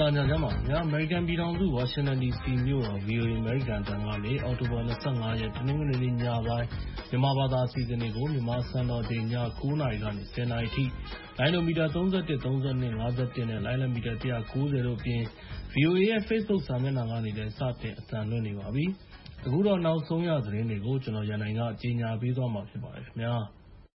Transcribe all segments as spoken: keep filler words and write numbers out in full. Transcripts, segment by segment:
လာညချမ်းပါခင်ဗျာ American ပြည်ထောင်စု Washington ဒီ စီ မြို့တော် ဗီအိုအေ အမေရိကန်အသံကနေ အောက်တိုဘာ ၂၅ ရက် တနင်္ဂနွေနေ့ညပိုင်းမြန်မာဘာသာအစီအစဉ်တွေကို မြန်မာစံတော်ချိန် ည ၉ နာရီကနေ ၁၀ နာရီအထိ လိုင်းဒိုမီတာ ၃၁ ၃၂ ၅၁ နဲ့ လိုင်းလံမီတာ ၁၉၀ တို့အပြင် ဗီအိုအေရဲ့ Facebook စာမျက်နှာကနေလည်း စတင်အသံလွှင့်နေပါပြီ။ အခုတော့နောက်ဆုံးရသတင်းတွေကို ကျွန်တော်ရန်နိုင်ကကြေညာပေးသွားမှာဖြစ်ပါတယ်ခင်ဗျာ။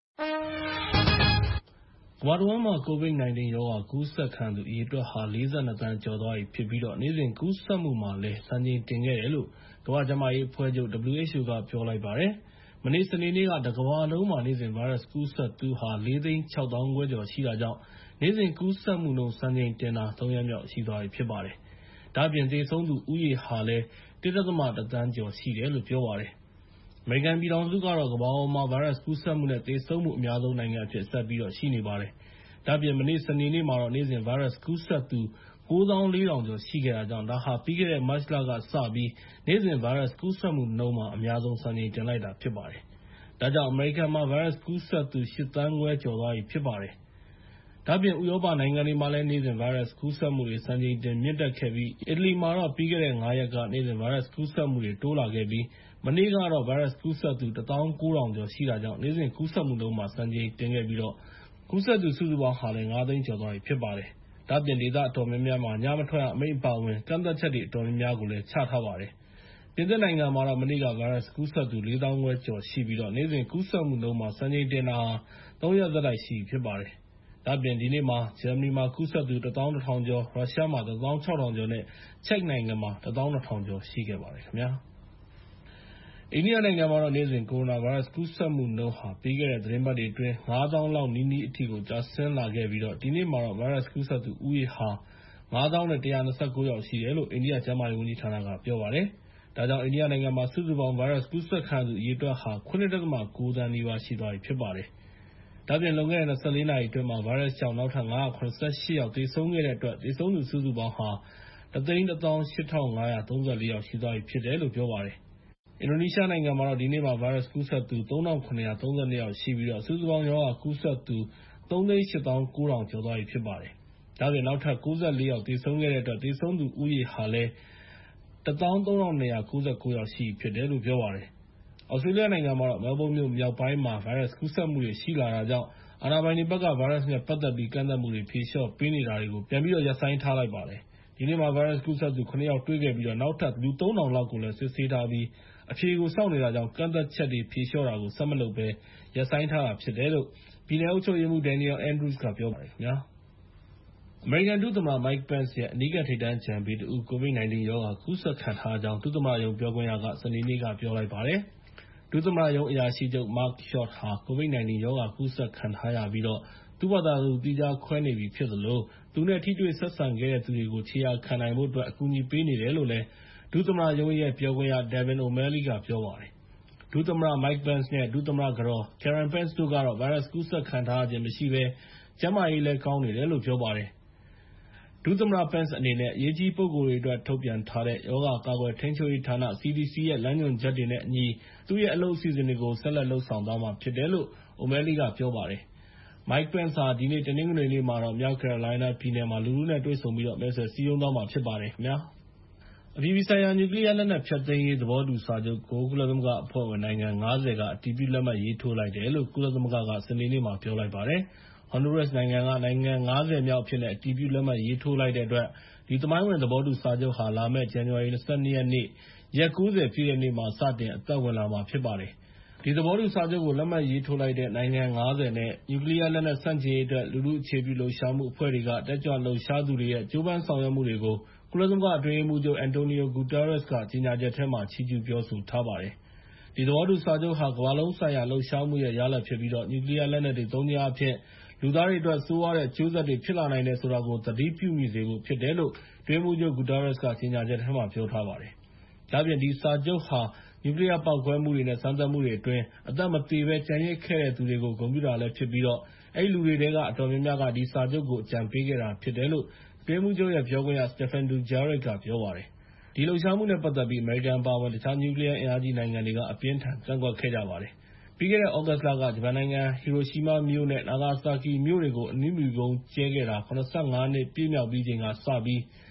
ကမ္ဘာတဝန်းမှာ ကိုဗစ် ၁၉ ရောဂါကူးစက်ခံသူအရေအတွက်ဟာ ၄၂ သန်းကျော်သွားပြီဖြစ်ပြီး နေ့စဉ်ကူးစက်မှုမှာလည်း စံချိန်တင်ခဲ့တယ်လို့ ကမ္ဘာ့ကျန်းမာရေးအဖွဲ့ချုပ် (ဒဗလျူ အိတ်ချ်အို) က ပြောလိုက်ပါတယ်။ မနေ့ စနေနေ့က တကမ္ဘာလုံးမှာ နေ့စဉ်ဗိုင်းရပ်စ်ကူးစက်သူဟာ ၄ သိန်း ၆ သောင်းခွဲကျော်ရှိတာကြောင့် နေ့စဉ်ကူးစက်မှုနှုန်း စံချိန်တင်တာ ၃ ရက်မြောက်ရှိသွားပြီဖြစ်ပါတယ်။ ဒါ့အပြင် သေဆုံးသူဦးရေဟာလည်း ၁ ဒသမ ၁ သန်းကျော်ရှိတယ်လို့ ပြောပါတယ်။ အမေရိကန်ပြည်ထောင်စုကတော့ ကမ္ဘာပေါ်မှာ ဗိုင်းရပ်စ်ကူးစက်မှုနဲ့ သေဆုံးမှုအများဆုံးနိုင်ငံအဖြစ် ဆက်ပြီးတော့ရှိနေပါတယ်။ ဒါ့အပြင် မနေ့ စနေနေ့မှာတော့ နေ့စဉ်ဗိုင်းရပ်စ်ကူးစက်သူ ၉ သောင်း ၄ ထောင်ကျော်ရှိခဲ့တာကြောင့် ဒါဟာ ပြီးခဲ့တဲ့ မတ်လကစပြီး နေ့စဉ်ဗိုင်းရပ်စ်ကူးစက်မှုနှုန်းမှာ အများဆုံးစံချိန်တင်လိုက်တာဖြစ်ပါတယ်။ ဒါကြောင့် အမေရိကန်မှာ ဗိုင်းရပ်စ်ကူးစက်သူ ၈ သန်းခွဲကျော်သွားပြီဖြစ်ပါတယ်။ ဒါ့အပြင် ဥရောပနိုင်ငံတွေမှာလည်း နေ့စဉ်ဗိုင်းရပ်စ်ကူးစက်မှုတွေ စံချိန်တင်မြင့်တက်ခဲ့ပြီး အီတလီမှာတော့ ပြီးခဲ့တဲ့ ၅ ရက်က နေ့စဉ်ဗိုင်းရပ်စ်ကူးစက်မှုတွေ တိုးလာခဲ့ပြီး မနေ့ကတော့ ဗိုင်းရပ်စ်ကူးစက်သူ ၁ သောင်း ၉ ထောင်ကျော်ရှိတာကြောင့် နေ့စဉ်ကူးစက်မှုနှုန်းမှာ စံချိန်တင်ခဲ့ပြီး ကူးစက်သူစုစုပေါင်းဟာလည်း ၅ သိန်းကျော်သွားပြီဖြစ်ပါတယ်။ ဒါ့အပြင် ဒေသအတော်များများမှာ ညမထွက်ရအမိန့်အပါအဝင် ကန့်သတ်ချက်တွေအတော်များများကိုလည်း ချထားပါတယ်။ ပြင်သစ်နိုင်ငံမှာတော့ မနေ့က ဗိုင်းရပ်စ်ကူးစက်သူ ၄ သောင်းခွဲကျော်ရှိပြီး နေ့စဉ်ကူးစက်မှုနှုန်းမှာ စံချိန်တင်တာဟာ ၃ ရက်ဆက်တိုက်ရှိပြီဖြစ်ပါတယ်။ ဒါ့အပြင် ဒီနေ့မှာ ဂျာမနီမှာ ကူးစက်သူ ၁ သောင်း ၁ ထောင်ကျော်၊ ရုရှားမှာ ၁ သောင်း ၆ ထောင်ကျော်နဲ့ ချက်နိုင်ငံမှာ ၁ သောင်း ၂ ထောင်ကျော်ရှိခဲ့ပါတယ်ခင်ဗျာ။ အိန္ဒိယနိုင်ငံမှာတော့ နေ့စဉ်ကိုရိုနာဗိုင်းရပ်စ်ကူးစက်မှုနှုန်းဟာ ပြီးခဲ့တဲ့ သီတင်းပတ်တွေအတွင်း ၅ သောင်းလောက်နီးနီးအထိကို ကျဆင်းလာခဲ့ပြီး ဒီနေ့မှာတော့ ဗိုင်းရပ်စ်ကူးစက်သူဦးရေဟာ ၅ သောင်း ၁၂၉ ယောက်ရှိတယ်လို့ အိန္ဒိယကျန်းမာရေးဝန်ကြီးဌာနက ပြောပါတယ်။ ဒါကြောင့် အိန္ဒိယနိုင်ငံမှာ စုစုပေါင်း ဗိုင်းရပ်စ်ကူးစက်ခံရသူအရေအတွက်ဟာ ၇ ဒသမ ၉ သန်းနီးပါးရှိသွားပြီဖြစ်ပါတယ်။ ဒါ့အပြင် လွန်ခဲ့တဲ့ ၂၄ နာရီအတွင်း ဗိုင်းရပ်စ်ကြောင့် နောက်ထပ် ၅၇၈ ယောက်သေဆုံးခဲ့တဲ့အတွက် သေဆုံးသူစုစုပေါင်းဟာ ၁၁၈,၅၃၄ ယောက်ရှိသွားပြီဖြစ်တယ်လို့ ပြောပါတယ်။ အင်ဒိုနီးရှားနိုင်ငံမှာတော့ ဒီနေ့မှာ ဗိုင်းရပ်စ်ကူးစက်သူ ၃,၇၃၂ ယောက်ရှိပြီး စုစုပေါင်းရောဂါကူးစက်သူ ၃၈၉,၀၀၀ ကျော်သွားပြီဖြစ်ပါတယ်။ ဒါ့အပြင် နောက်ထပ် ၉၄ ယောက်သေဆုံးခဲ့တဲ့အတွက် သေဆုံးသူဦးရေဟာလည်း ၁၃,၂၉၉ ယောက်ရှိပြီဖြစ်တယ်လို့ ပြောပါတယ်။ သြစတြေးလျနိုင်ငံမှာတော့ မဲလ်ဘုန်းမြို့မြောက်ပိုင်းမှာ ဗိုင်းရပ်စ်ကူးစက်မှုတွေရှိလာတာကြောင့် အာဏာပိုင်တွေဘက်က ဗိုင်းရပ်စ်နဲ့ ပတ်သက်ပြီး ကန့်သတ်မှုတွေ ဖြေလျှော့ပေးနေတာတွေကို ပြန်ပြီးတော့ ရပ်ဆိုင်းထားလိုက်ပါတယ်။ ဒီနေ့မှာ ဗိုင်းရပ်စ်ကူးစက်သူ ၇ ယောက်တွေ့ခဲ့ပြီး နောက်ထပ် လူ ၃,၀၀၀ လောက်ကိုလည်း စစ်ဆေးထားပြီး အဖြေကိုစောင့်နေတာကြောင့် ကန့်သတ်ချက်တွေဖြေလျှော့တာကို ဆက်မလုပ်ဘဲ ရပ်ဆိုင်းထားတာဖြစ်တယ်လို့ ပြည်နယ်အုပ်ချုပ်ရေးမှူး Daniel Andrews က ပြောပါတယ်ခင်ဗျာ။ အမေရိကန် ဒုသမ္မတ Mike Pence ရဲ့ အနီးကပ်ထိပ်တန်းအကြံပေးတဦး ကိုဗစ် ၁၉ ရောဂါကူးစက်ခံထားရကြောင်း ဒုသမ္မတရုံးပြောခွင့်ရက စနေနေ့က ပြောလိုက်ပါတယ်။ ဒုသမ္မတရုံးအရာရှိချုပ် Mark Short ဟာ ကိုဗစ် ၁၉ ရောဂါကူးစက်ခံထားရပြီး သူ့ဘာသာသူ သီးခြားခွဲနေပြီဖြစ်သလို သူနဲ့ ထိတွေ့ဆက်ဆံခဲ့တဲ့သူတွေကို ခြေရာခံနိုင်ဖို့အတွက် အကူအညီပေးနေတယ်လို့ ဒုသမ္မတရုံးရဲ့ ပြောခွင့်ရ Devin O'Malley က ပြောပါတယ်။ ဒုသမ္မတ Mike Pence နဲ့ ဒုသမ္မတကတော် Karen Pence တို့ကတော့ ဗိုင်းရပ်စ်ကူးစက်ခံထားရခြင်းမရှိဘဲ ကျန်းမာရေးလည်းကောင်းနေတယ်လို့ ပြောပါတယ်။ ဒုသမ္မတ Pence အနေနဲ့ အရေးကြီးပုဂ္ဂိုလ်တွေအတွက် ထုတ်ပြန်ထားတဲ့ ရောဂါကာကွယ်ထိန်းချုပ်ရေးဌာန (စီ ဒီ စီ) ရဲ့ လမ်းညွှန်ချက်တွေနဲ့အညီ သူ့ရဲ့ အလုပ်အစီအစဉ်တွေကို ဆက်လက်လုပ်ဆောင်သွားမှာဖြစ်တယ်လို့ O'Malley က ပြောပါတယ်။ Mike Pence ဟာ ဒီနေ့ တနင်္ဂနွေနေ့မှာတော့ မြောက်ကယ်ရိုလိုင်းနားပြည်နယ်မှာ လူထုနဲ့တွေ့ဆုံပြီး မဲဆွယ်စည်းရုံးသွားမှာဖြစ်ပါတယ်ခင်ဗျာ။ အပြည်ပြည်ဆိုင်ရာ နျူကလီးယားလက်နက်ဖျက်သိမ်းရေး သဘောတူစာချုပ်ကို ကုလသမဂ္ဂအဖွဲ့ဝင်နိုင်ငံ ၅၀ က အတည်ပြုလက်မှတ်ရေးထိုးလိုက်တယ်လို့ ကုလသမဂ္ဂက စနေနေ့မှာ ပြောလိုက်ပါတယ်။ Honduras နိုင်ငံက နိုင်ငံ ၅၀ မြောက်အဖြစ်နဲ့ အတည်ပြုလက်မှတ်ရေးထိုးလိုက်တဲ့အတွက် ဒီသမိုင်းဝင်သဘောတူစာချုပ်ဟာ လာမယ့် ဇန်နဝါရီ ၂၂ ရက်နေ့ ရက် ၉၀ ပြည့်တဲ့နေ့မှာ စတင်အသက်ဝင်လာမှာဖြစ်ပါတယ်။ ဒီသဘောတူစာချုပ်ကို လက်မှတ်ရေးထိုးလိုက်တဲ့ နိုင်ငံ ၅၀ နဲ့ နျူကလီးယားလက်နက်ဆန့်ကျင်ရေးအတွက် လူထုအခြေပြုလှုပ်ရှားမှုအဖွဲ့တွေက တက်ကြွလှုပ်ရှားသူတွေရဲ့ ကြိုးပမ်းဆောင်ရွက်မှုတွေကို ကုလသမဂ္ဂအတွင်းရေးမှူးချုပ် Antonio Guterres က ကြေညာချက်ထဲမှာ ချီးကျူးပြောဆိုထားပါတယ်။ ဒီသဘောတူစာချုပ်ဟာ ကမ္ဘာလုံးဆိုင်ရာလှုပ်ရှားမှုရဲ့ ရလဒ်ဖြစ်ပြီး နျူကလီးယားလက်နက်တွေသုံးခြင်းအားဖြင့် လူသားတွေအတွက် ဆိုးရွားတဲ့အကျိုးဆက်တွေဖြစ်လာနိုင်တယ်ဆိုတာကို သတိပြုမိစေဖို့ဖြစ်တယ်လို့ အတွင်းရေးမှူးချုပ် Guterres က ကြေညာချက်ထဲမှာ ပြောထားပါတယ်။ ဒါ့အပြင် ဒီစာချုပ်ဟာ နျူကလီးယားပေါက်ကွဲမှုတွေနဲ့ စမ်းသပ်မှုတွေအတွင်း အသက်မသေဘဲ ကျန်ရစ်ခဲ့တဲ့သူတွေကို ဂုဏ်ပြုတာလည်းဖြစ်ပြီး အဲဒီလူတွေထဲက အတော်များများက ဒီစာချုပ်ကို အကြံပေးခဲ့တာဖြစ်တယ်လို့ အတွင်းရေးမှူးချုပ်ရဲ့ ပြောခွင့်ရ Stéphane Dujarric က ပြောပါတယ်။ ဒီလှုပ်ရှားမှုနဲ့ပတ်သက်ပြီး အမေရိကန်အပါအဝင် တခြားနျူကလီးယားအင်အားကြီးနိုင်ငံတွေက အပြင်းအထန်ကန့်ကွက်ခဲ့ကြပါတယ်။ ပြီးခဲ့တဲ့ သြဂုတ်လက ဂျပန်နိုင်ငံ ဟီရိုရှီးမားမြို့နဲ့ နာဂါဆာကီမြို့တွေကို အနုမြူဗုံးကျဲခဲ့တာ ၇၅ နှစ်ပြည့်မြောက်ပြီးချိန်ကစပြီး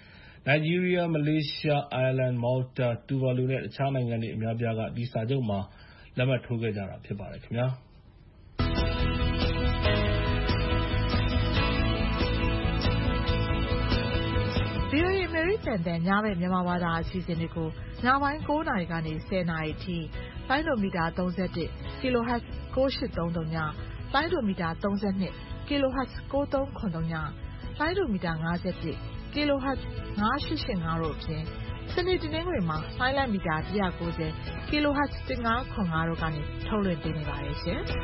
နိုင်ဂျီးရီးယား၊ မလေးရှား၊ အိုင်ယာလန်၊ မော်လ်တာ တူဗာလူ နဲ့ တခြားနိုင်ငံတွေအများအပြားက ဒီစာချုပ်မှာ လက်မှတ်ထိုးခဲ့ကြတာဖြစ်ပါတယ်ခင်ဗျာ။ VOA အမေရိကန်အသံညဘက်မြန်မာဘာသာအစီအစဉ်တွေကိုညပိုင်း၉နာရီကနေ၁၀နာရီအထိလိုင်းဒိုမီတာ၃၁ kHz ၉၈၃၀ ည၊ လိုင်းဒိုမီတာ၃၂ kHz ၉၃၇၀ ည၊ လိုင်းဒိုမီတာ၅၁ kHz ၅၈၈၅ တို့အပြင် စနေတနင်္ဂနွေမှာလိုင်းလံမီတာ၁၉၀ kHz ၁၅၇၅ တို့ကနေထုတ်လွှင့်ပေးနေပါတယ်ရှင်။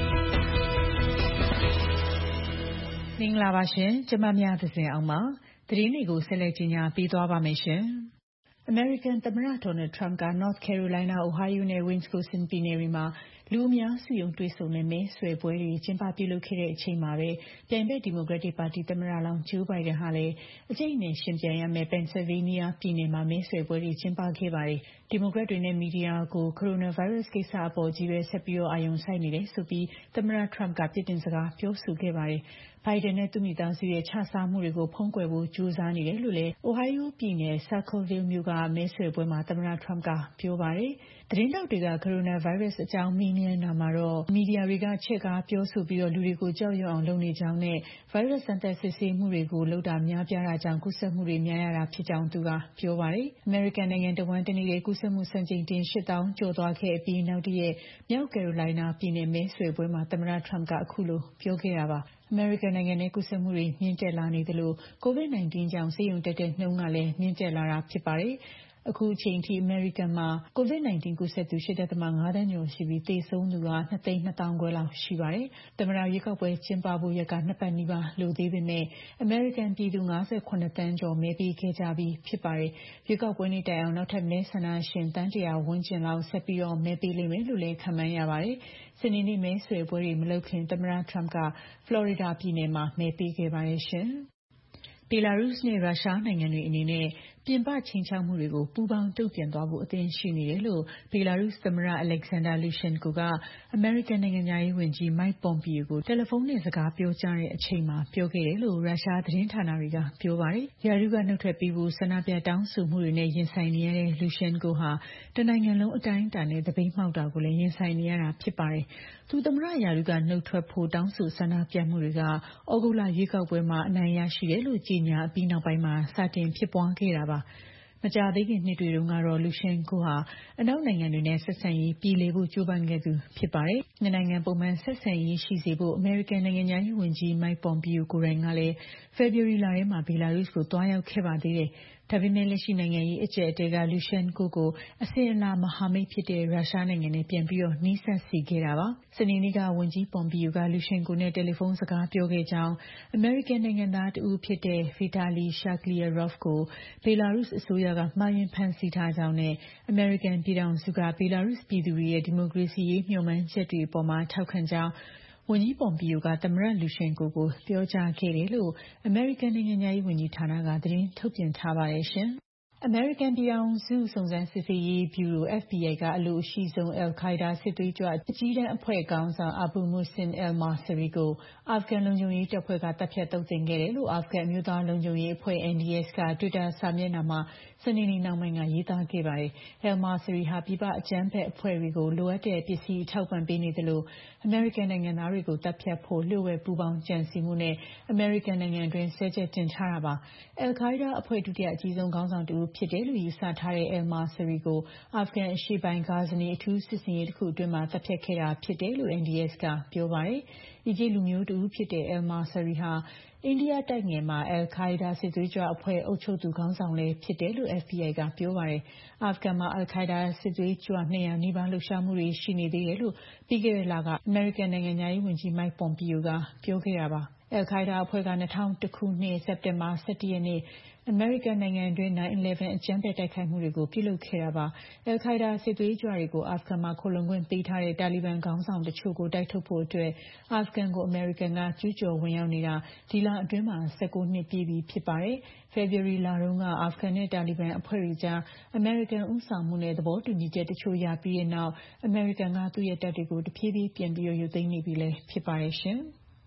မင်္ဂလာပါရှင်။ကျမမြသဇင်အောင်ပါ။သတင်းတွေကိုဆက်လက်ကြီးညာပေးသွားပါမယ်ရှင်။ အမေရိကန်သမ္မတ Donald Trump က North Carolina, Ohio နဲ့ Wisconsin ပြည်နယ်တွေမှာလူအများစုရုံးတွေ့ဆုံတဲ့မဲဆွယ်ပွဲတွေကျင်းပပြုလုပ်ခဲ့တဲ့အချိန်မှာပဲပြိုင်ဘက်ဒီမိုကရက်တစ်ပါတီသမ္မတလောင်း Joe Biden ဟာလည်းအကြိတ်အနယ်ယှဉ်ပြိုင်ရမယ့် Pennsylvania ပြည်နယ်မှာမဲဆွယ်ပွဲတွေကျင်းပခဲ့ပါတယ်။ ဒီမိုကရက်တွေနဲ့မီဒီယာကို ကိုရိုနာဗိုင်းရပ်စ်ကိစ္စအပေါ်ကြီးပဲဆက်ပြီးအာရုံစိုက်နေတယ်ဆိုပြီးသမ္မတ Trump ကပြစ်တင်စကားပြောဆိုခဲ့ပါတယ်။ Biden နဲ့သူ့မိသားစုရဲ့ခြစားမှုတွေကိုဖုံးကွယ်ဖို့ကြိုးစားနေတယ်လို့လည်း Ohio ပြည်နယ် Circleville မြို့ကမဲဆွယ်ပွဲမှာသမ္မတ Trump ကပြောပါတယ်။ သတင်းထောက်တွေက ကိုရိုနာဗိုင်းရပ်စ်အကြောင်းမေးမြန်းတာမှာတော့မီဒီယာတွေကချဲ့ကားပြောဆိုပြီးလူတွေကိုကြောက်ရွံ့အောင်လုပ်နေကြောင်းနဲ့ဗိုင်းရပ်စ်စမ်းသပ်စစ်ဆေးမှုတွေကိုလုပ်တာများပြားတာကြောင့်ကူးစက်မှုတွေများရတာဖြစ်ကြောင်းသူကပြောပါတယ်။ အမေရိကန်နိုင်ငံတဝန်းတနေ့တည်းကူးစက်မှုစံချိန်တင်ရှစ်သောင်းကျော်သွားခဲ့အပြီးနောက်တရက်မြောက်ကယ်ရိုလိုင်းနားပြည်နယ်မဲဆွယ်ပွဲမှာသမ္မတ Trump ကအခုလိုပြောခဲ့တာပါ။ အမေရိကန်နိုင်ငံထဲကူးစက်မှုတွေမြင့်တက်လာနေသလို ကိုဗစ် ၁၉ ကြောင့်ဆေးရုံတက်တဲ့နှုန်းကလည်းမြင့်တက်လာတာဖြစ်ပါတယ်။ အခုအချိန်အထိအမေရိကန်မှာကိုဗစ် ၁၉ ကူးစက်သူ ၈.၅ သန်းကျော်ရှိပြီးသေဆုံးသူက ၂ သိန်း ၂ သောင်းခွဲလောက်ရှိပါတယ်။ သမ္မတရွေးကောက်ပွဲကျင်းပဖို့ရက်ကနှစ်ပတ်နီးပါးလိုသေးပေမဲ့အမေရိကန်ပြည်သူ ၅၇ သန်းကျော်မဲပေးခဲ့ကြပြီးဖြစ်ပါတယ်။ ရွေးကောက်ပွဲနေ့တိုင်အောင်နောက်ထပ်မဲဆန္ဒရှင်သန်းတရာဝန်းကျင်လောက်ဆက်ပြီးမဲပေးလိမ့်မယ်လို့လည်းခန့်မှန်းရပါတယ်။ စနေနေ့မဲဆွယ်ပွဲတွေမလုပ်ခင်သမ္မတ Trump က Florida ပြည်နယ်မှာမဲပေးခဲ့ပါတယ်ရှင်။ ဘယ်လာရုစ်နဲ့ရုရှားနိုင်ငံတွေအနေနဲ့ပြင်ပခြိမ်းခြောက်မှုတွေကိုပူးပေါင်းတုံ့ပြန်သွားဖို့အသင့်ရှိနေတယ်လို့ဘယ်လာရုစ်သမ္မတ Alexander Lukashenko ကအမေရိကန်နိုင်ငံခြားရေးဝန်ကြီး Mike Pompeo ကိုတယ်လီဖုန်းနဲ့စကားပြောကြားတဲ့အချိန်မှာပြောခဲ့တယ်လို့ရုရှားသတင်းဌာနတွေကပြောပါတယ်။ ရာထူးကနုတ်ထွက်ပေးဖို့ဆန္ဒပြတောင်းဆိုမှုတွေနဲ့ရင်ဆိုင်နေရတဲ့ Lukashenko ဟာတနိုင်ငံလုံးအတိုင်းအတာနဲ့သပိတ်မှောက်တာကိုလည်းရင်ဆိုင်နေရတာဖြစ်ပါတယ်။ သူသမ္မတရာထူးကနုတ်ထွက်ဖို့တောင်းဆိုဆန္ဒပြမှုတွေကသြဂုတ်လရွေးကောက်ပွဲမှာအနိုင်ရရှိတယ်လို့ကြေညာအပြီးနောက်ပိုင်းမှာစတင်ဖြစ်ပွားခဲ့တာပါ။ မကြာသေးခင်နှစ်တွေတုန်းကတော့ Lukashenko ဟာအနောက်နိုင်ငံတွေနဲ့ဆက်ဆံရေးပြေလည်ဖို့ကြိုးပမ်းခဲ့သူဖြစ်ပါတယ်။ နှစ်နိုင်ငံပုံမှန်ဆက်ဆံရေးရှိစေဖို့အမေရိကန်နိုင်ငံခြားရေးဝန်ကြီး Mike Pompeo ကိုယ်တိုင်ကလည်းဖေဖော်ဝါရီလထဲမှာဘယ်လာရုစ်ကိုသွားရောက်ခဲ့ပါသေးတယ်။ ဒါပေမဲ့လက်ရှိနိုင်ငံရေးအကျပ်အတည်းက Lukashenko ကိုအစဉ်အလာမဟာမိတ်ဖြစ်တဲ့ရုရှားနိုင်ငံနဲ့ပြန်ပြီးနီးစပ်စေခဲ့တာပါ။ စနေနေ့ကဝန်ကြီး Pompeo က Lukashenko နဲ့တယ်လီဖုန်းစကားပြောခဲ့ကြောင်းအမေရိကန်နိုင်ငံသားတဦးဖြစ်တဲ့ Vitaly Shtyklarov ကိုဘယ်လာရုစ်အစိုးရကမှားယွင်းဖမ်းဆီးထားကြောင်းနဲ့အမေရိကန်ပြည်ထောင်စုကဘယ်လာရုစ်ပြည်သူတွေရဲ့ဒီမိုကရေစီရေးမျှော်မှန်းချက်တွေအပေါ်ထောက်ခံကြောင်းဝန်ကြီး Pompeo ကသမ္မတ Lukashenko ကိုပြောကြားခဲ့တယ်လို့အမေရိကန်နိုင်ငံခြားရေးဝန်ကြီးဌာနကသတင်းထုတ်ပြန်ထားပါတယ်ရှင်။ အမေရိကန်ပြည်ထောင်စုစုံစမ်းစစ်ဆေးရေးဗျူရို F B I ကအလိုအရှိဆုံး al Qaeda စစ်သွေးကြွအကြီးတန်းအဖွဲ့ခေါင်းဆောင် Abu Muhsin al-Masri ကိုအာဖဂန်လုံခြုံရေးတပ်ဖွဲ့ကသတ်ဖြတ်သုတ်သင်ခဲ့တယ်လို့အာဖဂန်အမျိုးသားလုံခြုံရေးအဖွဲ့ N D S က တွစ်တာစာမျက်နှာမှာစနေနေ့နှောင်းပိုင်းကရေးသားခဲ့ပါတယ်။ al-Masri ဟာပြည်ပအကြမ်းဖက်အဖွဲ့တွေကိုလိုအပ်တဲ့ပစ္စည်းအထောက်အပံ့ပေးနေသလိုအမေရိကန်နိုင်ငံသားတွေကိုသတ်ဖြတ်ဖို့လျှို့ဝှက်ပူးပေါင်းကြံစည်မှုနဲ့အမေရိကန်နိုင်ငံတွင်းစွဲချက်တင်ထားတာပါ။ al Qaeda အဖွဲ့ဒုတိယအကြီးဆုံးခေါင်းဆောင်တဦးဖြစ်တယ်လို့ယူဆထားတဲ့ al-Masri ကိုအာဖဂန်အရှေ့ပိုင်း Ghazni အထူးစစ်ဆင်ရေးတခုအတွင်းသတ်ဖြတ်ခဲ့တာဖြစ်တယ်လို့ N D S ကပြောပါတယ်။ အီဂျစ်လူမျိုးတဦးဖြစ်တဲ့ al-Masri ဟာအိန္ဒိယတိုက်ငယ်မှာ al Qaeda စစ်သွေးကြွအဖွဲ့အုပ်ချုပ်သူခေါင်းဆောင်လည်းဖြစ်တယ်လို့ F B I ကပြောပါတယ်။ အာဖဂန်မှာ al Qaeda စစ်သွေးကြွ၂၀၀နီးပါးလှုပ်ရှားမှုတွေရှိနေသေးတယ်လို့ပြီးခဲ့တဲ့လကအမေရိကန်နိုင်ငံခြားရေးဝန်ကြီး Mike Pompeo ကပြောခဲ့တာပါ။ al Qaeda အဖွဲ့က၂၀၀၁ခုနှစ်စက်တင်ဘာလ ၁၁ ရက်နေ့အမေရိကန်နိုင်ငံတွင်း nine eleven အကြမ်းဖက်တိုက်ခိုက်မှုတွေကိုပြုလုပ်ခဲ့တာပါ။ al Qaeda စစ်သွေးကြွတွေကိုအာဖဂန်မှာခိုလှုံခွင့်ပေးထားတဲ့တာလီဘန်ခေါင်းဆောင်တချို့ကိုတိုက်ထုတ်ဖို့အတွက်အာဖဂန်ကိုအမေရိကန်ကကျူးကျော်ဝင်ရောက်နေတာဒီလအတွင်းမှာ၁၉နှစ်ပြည့်ပြီဖြစ်ပါတယ်။ ဖေဖော်ဝါရီလတုန်းကအာဖဂန်နဲ့တာလီဘန်အဖွဲ့တွေကြားအမေရိကန်ဦးဆောင်မှုနဲ့သဘောတူညီချက်တချို့ရပြီးတဲ့နောက်အမေရိကန်ကသူ့ရဲ့တပ်တွေကိုတဖြည်းဖြည်းပြန်ပြီးရုပ်သိမ်းနေပြီလည်းဖြစ်ပါတယ်ရှင်။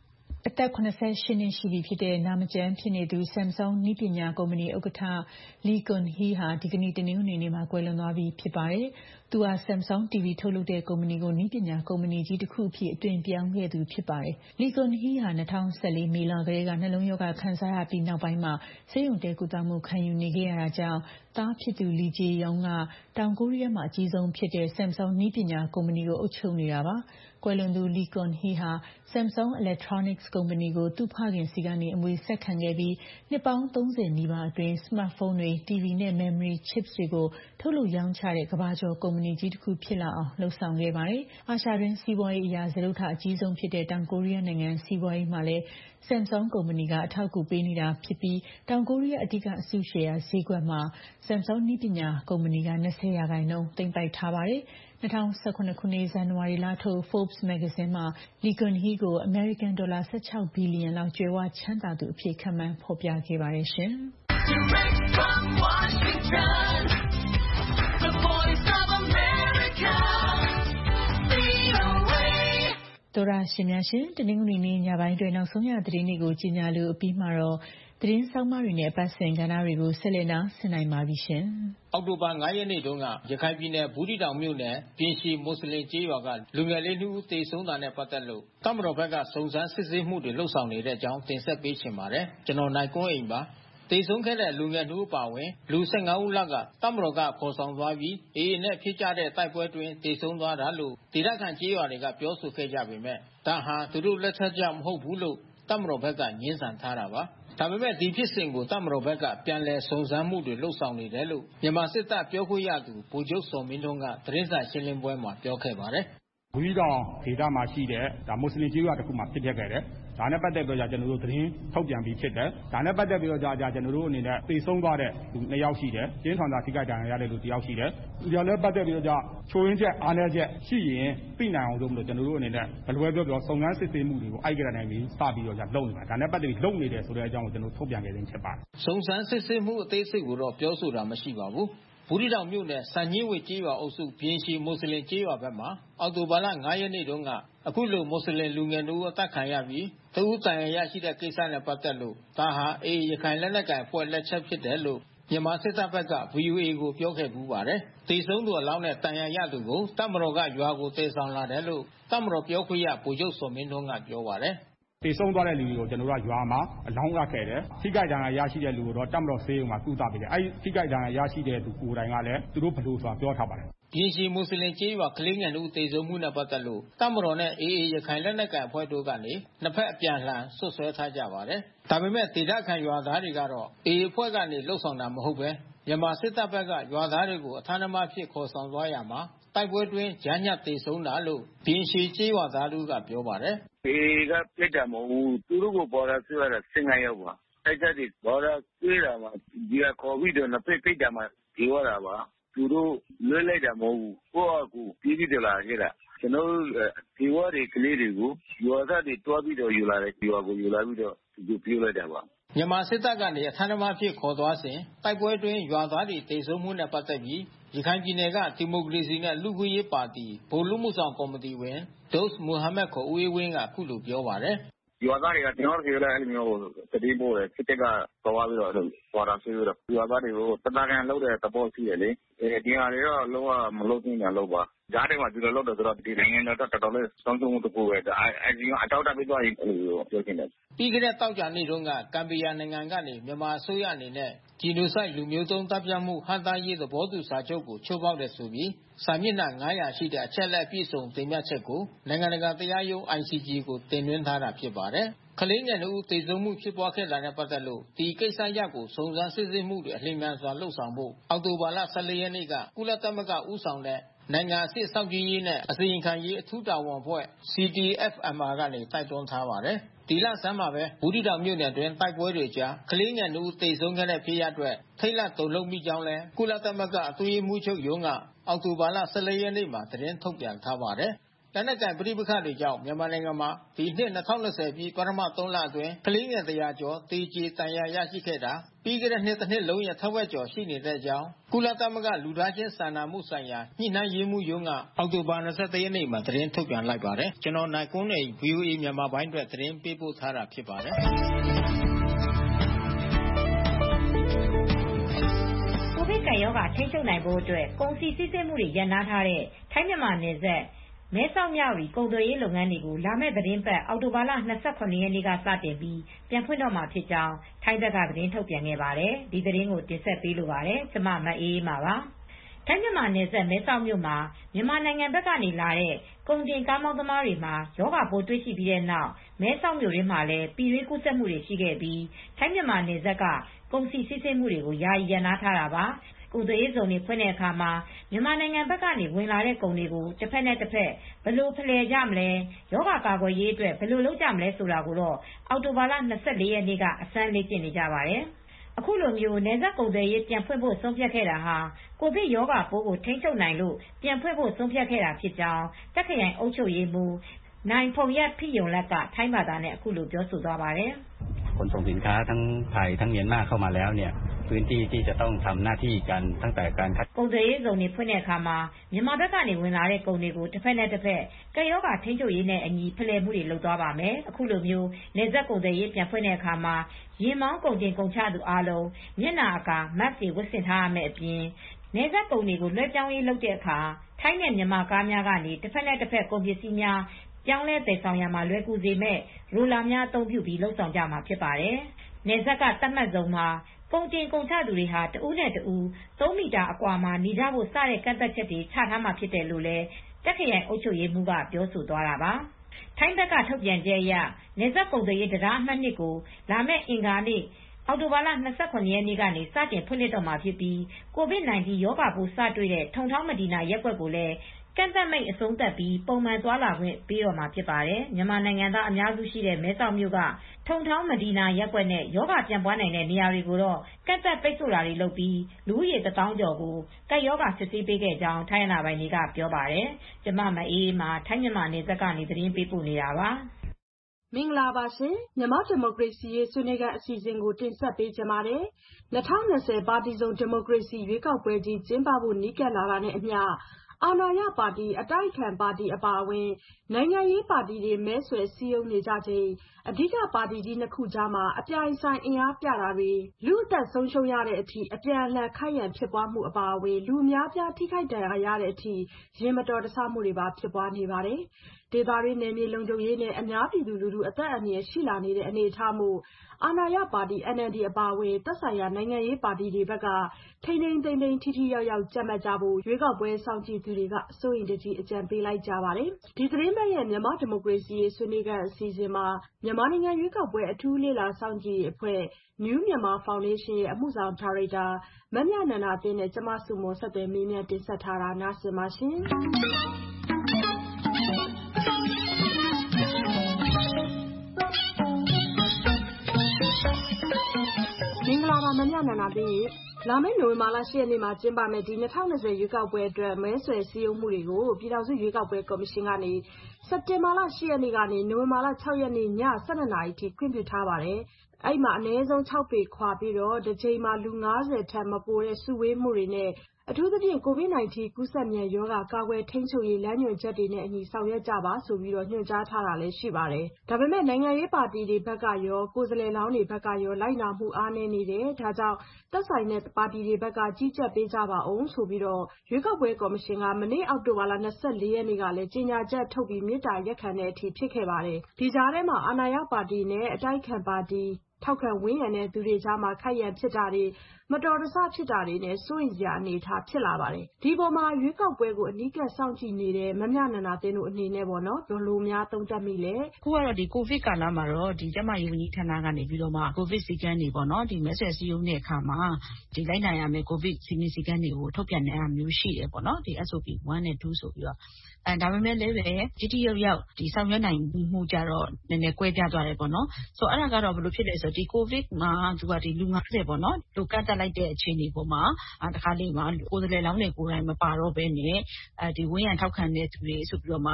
အသက် ၇၈ နှစ်ရှိပြီဖြစ်တဲ့နာမကျန်းဖြစ်နေသူ Samsung နည်းပညာကုမ္ပဏီဥက္ကဋ္ဌ Lee Kun-hee ဟာဒီကနေ့တနင်္ဂနွေနေ့မှာကွယ်လွန်သွားပြီဖြစ်ပါတယ်။ သူဟာ Samsung တီဗီထုတ်လုပ်တဲ့ကုမ္ပဏီကိုနည်းပညာကုမ္ပဏီကြီးတစ်ခုအဖြစ်အသွင်ပြောင်းခဲ့သူဖြစ်ပါတယ်။ Lee Kun-hee ဟာ ၂၀၁၄ မေလကတည်းကနှလုံးရောဂါခံစားရပြီးနောက်ပိုင်းမှာဆေးရုံတက်ကုသမှုခံယူနေခဲ့ရတာကြောင့်သားဖြစ်သူ Lee Jae-yong ကတောင်ကိုရီးယားမှာအကြီးဆုံးဖြစ်တဲ့ Samsung နည်းပညာကုမ္ပဏီကိုအုပ်ချုပ်နေတာပါ။ ကွယ်လွန်သူ Lee Kun-hee ဟာ Samsung Electronics ကုမ္ပဏီကိုသူ့ဖခင်ဆီကနေအမွေဆက်ခံခဲ့ပြီးနှစ်ပေါင်း သုံးဆယ် နီးပါးအတွင်း စမတ်ဖုန်းတွေ၊ တီဗီနဲ့ memory chips တွေကိုထုတ်လုပ်ရောင်းချတဲ့ကမ္ဘာကျော်ကုမ္ပဏီကြီးတစ်ခုဖြစ်လာအောင်လုပ်ဆောင်ခဲ့ပါတယ်။ အာရှတွင်းစီးပွားရေးအရစတုတ္ထအကြီးဆုံးဖြစ်တဲ့တောင်ကိုရီးယားနိုင်ငံစီးပွားရေးမှာလည်း Samsung ကုမ္ပဏီကအထောက်အကူပေးနေတာဖြစ်ပြီးတောင်ကိုရီးယားအဓိကအစုရှယ်ယာဈေးကွက်မှာ Samsung နည်းပညာကုမ္ပဏီက ၂၀ ရာခိုင်နှုန်းသိမ်းပိုက်ထားပါတယ်။ ၂၀၁၇ ခုနှစ်ဇန်နဝါရီလထုတ် Forbes မဂ္ဂဇင်းမှာ Lee Kun-hee ကိုအမေရိကန်ဒေါ်လာ ၁၆ ဘီလီယံလောက်ကြွယ်ဝချမ်းသာသူအဖြစ်ခန့်မှန်းဖော်ပြခဲ့ပါတယ်ရှင်။သောတရှင်များရှင်တနင်္ဂနွေနေ့ညပိုင်းအတွက်နောက်ဆုံးရသတင်းတွေကိုကြီးညာလို့အပြီးမှာတော့သတင်းဆောင်မတွေနဲ့အပတ်စဉ်ကဏ္ဍတွေကိုဆက်လက်နားဆင်နိုင်ပါပြီရှင်။အောက်တိုဘာ ၅ ရက်နေ့တုန်းကရခိုင်ပြည်နယ်ဘူးသီးတောင်မြို့နယ်ပြင်ရှည်မွတ်ဆလင်ကျေးရွာကလူငယ်လေးနှစ်ဦးသေဆုံးတာနဲ့ပတ်သက်လို့တပ်မတော်ဘက်ကစုံစမ်းစစ်ဆေးမှုတွေလုပ်ဆောင်နေတဲ့အကြောင်းတင်ဆက်ပေးချင်ပါတယ်။ကျွန်တော်နိုင်ကွန်းအိန်ပါ။သေဆုံးခဲ့တဲ့လူငယ်နှစ်ဦးပါဝင်လူ ၁၅ ဦးလောက်ကတပ်မတော်ကခေါ်ဆောင်သွားပြီး အေအေ နဲ့ဖြစ်ကြတဲ့တိုက်ပွဲအတွင်းသေဆုံးသွားတာလို့ဒေသခံကျေးရွာတွေကပြောဆိုခဲ့ကြပေမဲ့ဒါဟာသူတို့လက်ချက်ကြောင့်မဟုတ်ဘူးလို့တပ်မတော်ဘက်ကငြင်းဆန်ထားတာပါ။ဒါပေမဲ့ဒီဖြစ်စဉ်ကိုတပ်မတော်ဘက်ကပြန်လည်စုံစမ်းမှုတွေလုပ်ဆောင်နေတယ်လို့မြန်မာစစ်တပ်ပြောခွင့်ရသူဗိုလ်ချုပ်ဇော်မင်းထွန်းကသတင်းစာရှင်းလင်းပွဲမှာပြောခဲ့ပါတယ်။ဘူးသီးတောင်ဒေသမှာရှိတဲ့ဒါမွတ်ဆလင်ကျေးရွာတစ်ခုမှာဖြစ်ပျက်ခဲ့တယ်။ဒါနဲ့ပတ်သက်ပြီးတော့ကျွန်တော်တို့သတင်းထုတ်ပြန်ပြီးဖြစ်တယ်။ဒါနဲ့ပတ်သက်ပြီးတော့ကြာကျွန်တော်တို့အနေနဲ့သေဆုံးသွားတဲ့လူနှစ်ယောက်ရှိတယ်။ကျင်းဆောင်သာထိခိုက်ဒဏ်ရာရတဲ့လူတစ်ယောက်ရှိတယ်။ဒီကြောင့်လည်းပတ်သက်ပြီးတော့ကြာချိုးရင်းချက်အားနည်းချက်ရှိရင်သိနိုင်အောင်လို့မလို့ကျွန်တော်တို့အနေနဲ့ဘယ်လိုပဲပြောပြောစုံစမ်းစစ်ဆေးမှုတွေကိုအိုက်ကြတဲ့နိုင်ပြီးစပြီးတော့ကြာလုပ်နေတာ။ဒါနဲ့ပတ်သက်ပြီးလုပ်နေတယ်ဆိုတဲ့အကြောင်းကိုကျွန်တော်ထုတ်ပြန်ခဲ့ခြင်းဖြစ်ပါတယ်။စုံစမ်းစစ်ဆေးမှုအသေးစိတ်ကိုတော့ပြောဆိုတာမရှိပါဘူး။ဘူးသီးတောင်မြို့နယ်စံညှင်းဝေကျေးရွာအုပ်စုပြင်ရှည်မွတ်ဆလင်ကျေးရွာဘက်မှာအောက်တိုဘာလ ၅ ရက်နေ့တုန်းကအခုလိုမွတ်ဆလင်လူငယ်တို့အသက်ခံရပြီးတဦးတန်ရာရရှိတဲ့ကိစ္စနဲ့ပတ်သက်လို့ဒါဟာအေအေရခိုင်လက်နက်ကိုင်အဖွဲ့လက်ချက်ဖြစ်တယ်လို့မြန်မာစစ်တပ်ဘက်က ဗွီအိုအေ ကိုပြောခဲ့ဘူးပါတယ်။သေဆုံးသူအလောင်းနဲ့တန်ရာရသူကိုတပ်မတော်ကရွာကိုတည်ဆောင်လာတယ်လို့တပ်မတော်ပြောခွင့်ရဗိုလ်ချုပ်ဇော်မင်းထွန်းကပြောပါတယ်။သေဆုံးသွားတဲ့လူတွေကိုကျွန်တော်တို့ကရွာမှာအလောင်းရခဲ့တယ်။ထိခိုက်ဒဏ်ရာရရှိတဲ့လူကိုတော့တပ်မတော်ဆေးရုံမှာကုသပေးတယ်။အဲဒီထိခိုက်ဒဏ်ရာရရှိတဲ့သူကိုယ်တိုင်ကလည်းသူတို့ဘယ်လိုဆိုတာပြောထားပါတယ်။ပြင်ရှည်မွတ်ဆလင်ကျေးရွာကလေးငယ်တို့သေဆုံးမှုနဲ့ပတ်သက်လို့တပ်မတော်နဲ့အေအေရခိုင်လက်နက်ကိုင်အဖွဲ့တို့ကနေနှစ်ဖက်အပြန်အလှန်ဆွတ်ဆွဲထားကြပါတယ်။ဒါပေမဲ့ဒေသခံရွာသားတွေကတော့အေအေအဖွဲ့ကနေလှုပ်ဆောင်တာမဟုတ်ပဲမြန်မာစစ်တပ်ဘက်ကရွာသားတွေကိုအထမ်းအမဖြစ်ခေါ်ဆောင်သွားရမှာတိုက်ပွဲတွင်ကြားညပ်သေဆုံးတာလို့ပြင်ရှည်ကျေးရွာသားတို့ကပြောပါတယ်။အေအေကပြစ်တာမဟုတ်ဘူး။သူတို့ကိုပေါ်တာဆွဲရတာ၁၅ယောက်ပါ။တိုက်ကြတယ်ပေါ်တာဆွဲတာမှာဒီကခေါ်ပြီးတော့နှစ်ဖက်ပိတ်တာမှာဒီဝတာပါ။သူတို့လွှဲလိုက်တာမဟုတ်ဘူး။ကိုယ့်အကူပြေးပြီးတော့လာခဲ့တာ။ကျွန်တော်တို့ဒီဝတွေကလေးတွေကိုရွာသားတွေတွားပြီးတော့ယူလာတယ်။ရွာကိုယူလာပြီးတော့သူပြေးလိုက်တာပါ။မြန်မာစစ်တပ်ကနေအထမ်းအမဖြစ်ခေါ်သွားစဉ်တိုက်ပွဲတွင်ရွာသားတွေသေဆုံးမှုနဲ့ပတ်သက်ပြီးရခိုင်ပြည်နယ်ကဒီမိုကရေစီနဲ့လူ့အခွင့်အရေးပါတီဗိုလ်လူမှုဆောင်ကော်မတီဝင်ဒုတ်မိုဟာမက်ခေါ်ဦးအေးဝင်းကအခုလိုပြောပါတယ်။ရွာသားတွေကကျွန်တော်တို့ပြောလိုက်အဲ့လိုမျိုးတတိပို့တယ်စစ်တပ်ကသွားပြီးတော့ပေါ်တာဆွေးပြီးတော့ရွာသားတွေကိုတနာကန်လောက်တဲ့သဘောရှိတယ်လေ။အဲဒီဟာတွေတော့လုံးဝမလုပ်သင့်တာလုပ်ပါ။ကြားထဲမှာဒီလိုလုပ်တယ်ဆိုတော့ဒီနိုင်ငံတော်တော်တော်လေးစောင့်ရှောက်မှုတခုပဲ။အဲဒီအထောက်အထားပေးသွားရင်အဲ့လိုပြောချင်တယ်။ပြီးခဲ့တဲ့တောက်ကြနေ့တုန်းကဂမ်ဘီယာနိုင်ငံကနေမြန်မာအစိုးရအနေနဲ့ဂျီနိုဆိုက်လူမျိုးတုံးတပ်ဖြတ်မှုဟန့်တားရေးသဘောတူစာချုပ်ကိုချိုးဖောက်တယ်ဆိုပြီးစာမျက်နှာ၅၀၀ရှိတဲ့အချက်လက်အပြည့်စုံတင်ပြချက်ကိုနိုင်ငံတကာတရားရုံး အိုင်စီဂျီ ကိုတင်သွင်းထားတာဖြစ်ပါတယ်။ကလေးငယ်နှစ်ဦးသေဆုံးမှုဖြစ်ပွားခဲ့တာနဲ့ပတ်သက်လို့ဒီကိစ္စရပ်ကိုစုံစမ်းစစ်ဆေးမှုတွေအလျင်မြန်စွာလုပ်ဆောင်ဖို့အောက်တိုဘာလ ၁၄ ရက်နေ့ကကုလသမဂ္ဂဦးဆောင်တဲ့နိုင်ငံအဆင့်စောင့်ကြည့်ရေးနဲ့အစီရင်ခံရေးအထူးတာဝန်အဖွဲ့ စီ တီ အက်ဖ် эм အာ ကနေတိုက်တွန်းထားပါတယ်။ဒီလဆန်းမှာပဲဘူးသီးတောင်မြို့နယ်အတွင်းတိုက်ပွဲတွေကြားကလေးငယ်နှစ်ဦးသေဆုံးခဲ့တဲ့ဖြစ်ရပ်အတွက်ထိတ်လန့်တုန်လှုပ်မိကြောင်းလဲကုလသမဂ္ဂအတွင်းရေးမှူးချုပ်ရုံးကအောက်တိုဘာလ ၁၄ ရက်နေ့မှာသတင်းထုတ်ပြန်ထားပါတယ်။လက်နက်ကိုင်ပဋိပက္ခတွေကြောင့်မြန်မာနိုင်ငံမှာဒီနှစ်၂၀၂၀ပြည့်ပထမသုံးလအတွင်းကလေးငယ်တစ်ရာကျော်သေကြေဒဏ်ရာရရှိခဲ့တာပြီးခဲ့တဲ့နှစ်တစ်နှစ်လုံးရဲ့ထက်ဝက်ကျော်ရှိနေတဲ့အကြောင်းကုလသမဂ္ဂလူသားချင်းစာနာမှုဆိုင်ရာညှိနှိုင်းရေးမှူးရုံးကအောက်တိုဘာ၂၁ရက်နေ့မှာသတင်းထုတ်ပြန်လိုက်ပါတယ်။ကျွန်တော်နိုင်ကွန်းနေ ဗွီအိုအေ မြန်မာပိုင်းအတွက်သတင်းပေးပို့ထားတာဖြစ်ပါတယ်။ကိုဗစ်ကပ်ရောဂါထိန်းချုပ်နိုင်ဖို့အတွက်ကုန်စည်စီးဆင်းမှုတွေရပ်နားထားတဲ့ထိုင်းမြန်မာနယ်စပ်မဲဆောက်မြဝတီကုန်သွယ်ရေးလုပ်ငန်းတွေကိုလာမယ့်သတင်းပတ်အောက်တိုဘာလ၂၇ရက်နေ့ကစတင်ပြီးပြန်ဖွင့်တော့မှာဖြစ်ကြောင်းထိုင်းဘက်ကသတင်းထုတ်ပြန်ခဲ့ပါတယ်။ဒီသတင်းကိုတင်ဆက်ပေးလိုပါတယ်။ကျွန်မမအေးအေးမာပါ။ထိုင်းမြန်မာနယ်စပ်မဲဆောက်မြို့မှာမြန်မာနိုင်ငံဘက်ကနေလာတဲ့ကုန်တင်ကားမောင်းသမားတွေမှာရောဂါပိုးတွေ့ရှိပြီးတဲ့နောက်မဲဆောက်မြို့ရင်းမှာလည်းပြည်တွင်းကူးစက်မှုတွေရှိခဲ့ပြီးထိုင်းမြန်မာနယ်စပ်ကကုန်စည်စီးဆင်းမှုတွေကိုယာယီရပ်နားထားတာပါ။ကုန်သွယ်ရေးဇုန်တွေဖွင့်တဲ့အခါမှာမြန်မာနိုင်ငံဘက်ကနေဝင်လာတဲ့ကုန်တွေကိုတစ်ဖက်နဲ့တစ်ဖက်ဘယ်လိုဖလှယ်ကြမလဲရောဂါကာကွယ်ရေးအတွက်ဘယ်လိုလုပ်ကြမလဲဆိုတာကိုတော့အောက်တိုဘာလ၂၄ရက်နေ့ကအစမ်းလေ့ကျင့်နေကြပါတယ်။အခုလိုမျိုးနယ်စပ်ကုန်သွယ်ရေးပြန်ဖွင့်ဖို့ဆုံးဖြတ်ခဲ့တာဟာကိုဗစ်ရောဂါပိုးကိုထိန်းချုပ်နိုင်လို့ပြန်ဖွင့်ဖို့ဆုံးဖြတ်ခဲ့တာဖြစ်ကြောင်းတက်ခရိုင်အုပ်ချုပ်ရေးမှူးနိုင်ဖုန်ရက်ဖိယုံလက်ကထိုင်းဘာသာနဲ့အခုလိုပြောဆိုသွားပါတယ်ขนส่งสินค้าทั้งไทยทั้งเมียนมาเข้ามาแล้วเนี่ยพื้นที่ที่จะต้องทำหน้าที่กันตั้งแต่การคัดကုန်သွယ်ရေးဇုန်တွေဖွင့်တဲ့အခါမှာမြန်မာဘက်ကနေဝင်လာတဲ့ကုန်တွေကိုတစ်ဖက်နဲ့တစ်ဖက်ကရောဂါထိန်းချုပ်ရေးနဲ့အညီဖလှယ်မှုတွေလုပ်သွားပါမယ်အခုလိုမျိုးနယ်စပ်ကုန်သွယ်ရေးပြန်ဖွင့်တဲ့အခါမှာရင်မောင်းကုန်တင်ကုန်ချသူအားလုံးမျက်နှာအကာ mask တွေဝတ်ဆင်ထားရမယ့်အပြင်နယ်စပ်ကုန်တွေကိုလွှဲပြောင်းရေးလုပ်တဲ့အခါထိုင်းနဲ့မြန်မာကားများကနေတစ်ဖက်နဲ့တစ်ဖက်ကုန်ပစ္စည်းများပြောင်းလဲသယ်ဆောင်ရမှာလွယ်ကူစေမဲ့ရိုလာများအသုံးပြုပြီးလှုပ်ဆောင်ကြမှာဖြစ်ပါတယ်။နယ်စပ်ကသတ်မှတ်ဇုံမှာကုန်တင်ကုန်ချသူတွေဟာတဦးနဲ့တဦးသုံးမီတာအကွာမှာနေကြဖို့စတဲ့ကန့်သတ်ချက်တွေချထားမှာဖြစ်တယ်လို့လည်းတက်ခရိုင်အုပ်ချုပ်ရေးမှူးကပြောဆိုသွားတာပါ။ထိုင်းဘက်ကထုတ်ပြန်ချက်အရနယ်စပ်ကုန်သွယ်ရေးတရားအမှတ်နှစ်ကိုလာမယ့်အင်္ဂါနေ့အောက်တိုဘာလ၂၇ရက်နေ့ကနေစတင်ဖွင့်လှစ်တော့မှာဖြစ်ပြီးကိုဗစ် ၁၉ ရောဂါပိုးစတွေ့တဲ့ထုံထောင်းမဒီနာရက်ကွက်ကိုလည်းကန့်သတ်မိတ်အဆုံးသတ်ပြီးပုံမှန်သွားလာခွင့်ပေးတော့မှာဖြစ်ပါတယ်။မြန်မာနိုင်ငံသားအများစုရှိတဲ့မဲဆောက်မြို့ကထုံထောင်းမဒီနာရက်ကွက်နဲ့ရောဂါပြန့်ပွားနိုင်တဲ့နေရာတွေကိုတော့ကန့်သတ်ပိတ်ဆို့တာတွေလုပ်ပြီးလူဦးရေတစ်သောင်းကျော်ကိုကပ်ရောဂါစစ်ဆေးပေးခဲ့ကြောင်းထိုင်းအာဏာပိုင်တွေကပြောပါတယ်။ကျွန်မမအေးအေးမာထိုင်းမြန်မာနယ်စပ်ကနေသတင်းပေးပို့နေတာပါ။မင်္ဂလာပါရှင်မြန်မာဒီမိုကရေစီရေးဆွေးနွေးခန်းအစီအစဉ်ကိုတင်ဆက်ပေးကြပါမယ်။၂၀၂၀ပါတီစုံဒီမိုကရေစီရွေးကောက်ပွဲကြီးကျင်းပဖို့နီးကပ်လာတာနဲ့အမျှအာဏာရပါတီအတိုက်အခံပါတီအပါအဝင်နိုင်ငံရေးပါတီတွေမဲဆွယ်စည်းရုံးနေကြချိန်အဓိကပါတီကြီးနှစ်ခုကြားမှာအပြိုင်ဆိုင်အင်အားပြတာတွေလူအသက်ဆုံးရှုံးရတဲ့အထိအပြန်အလှန်ခိုက်ရန်ဖြစ်ပွားမှုအပါအဝင်လူအများပြားထိခိုက်ဒဏ်ရာရတဲ့အထိရင်မတော်တဆမှုတွေပါဖြစ်ပွားနေပါတယ်။ဒေသတွင်းနယ်မြေလုံခြုံရေးနဲ့အများပြည်သူလူထုအသက်အန္တရာယ်ရှိလာနေတဲ့အနေအထားမို့အာဏာရပါတီ N L D အပါအဝင်သက်ဆိုင်ရာနိုင်ငံရေးပါတီတွေဘက်ကထိန်းထိန်းသိမ်းသိမ်းထိထိရောက်ရောက်ကြပ်မတ်ကြဖို့ရွေးကောက်ပွဲစောင့်ကြည့်သူတွေကစိုးရိမ်တကြီးအကြံပေးလိုက်ကြပါတယ်။ဒီသတင်းပတ်ရဲ့မြန်မာဒီမိုကရေစီရေးဆွေးနွေးခန်းအစီအစဉ်မှာမြန်မာနိုင်ငံရွေးကောက်ပွဲအထူးလေ့လာစောင့်ကြည့်ရေးအဖွဲ့ New Myanmar Foundation ရဲ့အမှုဆောင်ဒါရိုက်တာမမြနန္ဒာသင်းနဲ့ကျမစုမွန်ဆက်သွယ်မေးမြန်းတင်ဆက်ထားတာနားဆင်ပါရှင်။မင်္ဂလာပါမမြနန္ဒာသင်းရေလာမယ့်နိုဝင်ဘာလ၈ရက်နေ့မှာကျင်းပမယ့်ဒီ၂၀၂၀ရွေးကောက်ပွဲအတွက်မဲဆွယ်စည်းရုံးမှုတွေကိုပြည်ထောင်စုရွေးကောက်ပွဲကော်မရှင်ကနေစက်တင်ဘာလ၈ရက်နေ့ကနေနိုဝင်ဘာလ၆ရက်နေ့ည၁၂နာရီထိခွင့်ပြုထားပါတယ်။အဲ့မှာအနည်းဆုံး၆ပေခွာပြီးတော့တစ်ချိန်မှာလူ၅၀ထက်မပိုတဲ့စုဝေးမှုတွေနဲ့အထူးသဖြင့်ကိုဗစ် ၁၉ ကူးစက်မြန်ရောဂါကာကွယ်ထိန်းချုပ်ရေးလမ်းညွှန်ချက်တွေနဲ့အညီဆောင်ရွက်ကြပါဆိုပြီးတော့ညွှန်ကြားထားတာလည်းရှိပါတယ်။ဒါပေမဲ့နိုင်ငံရေးပါတီတွေဘက်ကရောကိုယ်စားလှယ်လောင်းတွေဘက်ကရောလိုက်နာမှုအားနည်းနေတယ်။ဒါကြောင့်သက်ဆိုင်တဲ့ပါတီတွေဘက်ကကြီးကြပ်ပေးကြပါအောင်ဆိုပြီးတော့ရွေးကောက်ပွဲကော်မရှင်ကမနေ့အောက်တိုဘာလ၂၄ရက်နေ့ကလည်းကြေညာချက်ထုတ်ပြီးမေတ္တာရပ်ခံတဲ့အထိဖြစ်ခဲ့ပါတယ်။ဒီကြားထဲမှာအာဏာရပါတီနဲ့အတိုက်ခံပါတီထောက်ခံဝန်းရံတဲ့သူတွေကြားမှာခိုက်ရန်ဖြစ်တာတွေမတော်တဆဖြစ်တာတွေနဲ့စိုးရိမ်စရာအနေအထားဖြစ်လာပါတယ်။ဒီပေါ်မှာရွေးကောက်ပွဲကိုအနီးကပ်စောင့်ကြည့်နေတဲ့မမြနန္ဒာသင်းတို့အနေနဲ့ပေါ့နော်ဘယ်လိုများသုံးသပ်မိလဲ။ခုကတော့ဒီကိုဗစ်ကာလမှာတော့ဒီကျန်းမာရေးဝန်ကြီးဌာနကနေပြီးတော့မှကိုဗစ်စည်းကမ်းတွေပေါ့နော်ဒီမဲဆွယ်စည်းရုံးတဲ့အခါမှာဒီလိုက်နိုင်ရမယ်ကိုဗစ်စည်းမျဉ်းစည်းကမ်းတွေကိုထုတ်ပြန်နေတာမျိုးရှိတယ်ပေါ့နော်ဒီ S O P one နဲ့ two ဆိုပြီးတော့အဲဒါပေမဲ့လည်းပဲတိတိယောက်ယောက်ဒီဆောင်ရွက်နိုင်မှုကြတော့နည်းနည်းကွဲပြားသွားတယ်ပေါ့နော်ဆိုတော့အဲ့ဒါကတော့ဘယ်လိုဖြစ်လဲဆိုတော့ဒီကိုဗစ်မှာသူကဒီလူငါးဆယ်ပေါ့နော်လူကန့်တက်လိုက်တဲ့အခြေအနေပေါ်မှာတခါလေးမှာကိုယ်စားလှယ်လောင်းတွေကိုယ်တိုင်မပါတော့ဘဲနဲ့အဲဒီဝင်းရံထောက်ခံတဲ့သူတွေဆိုပြီးတော့မှ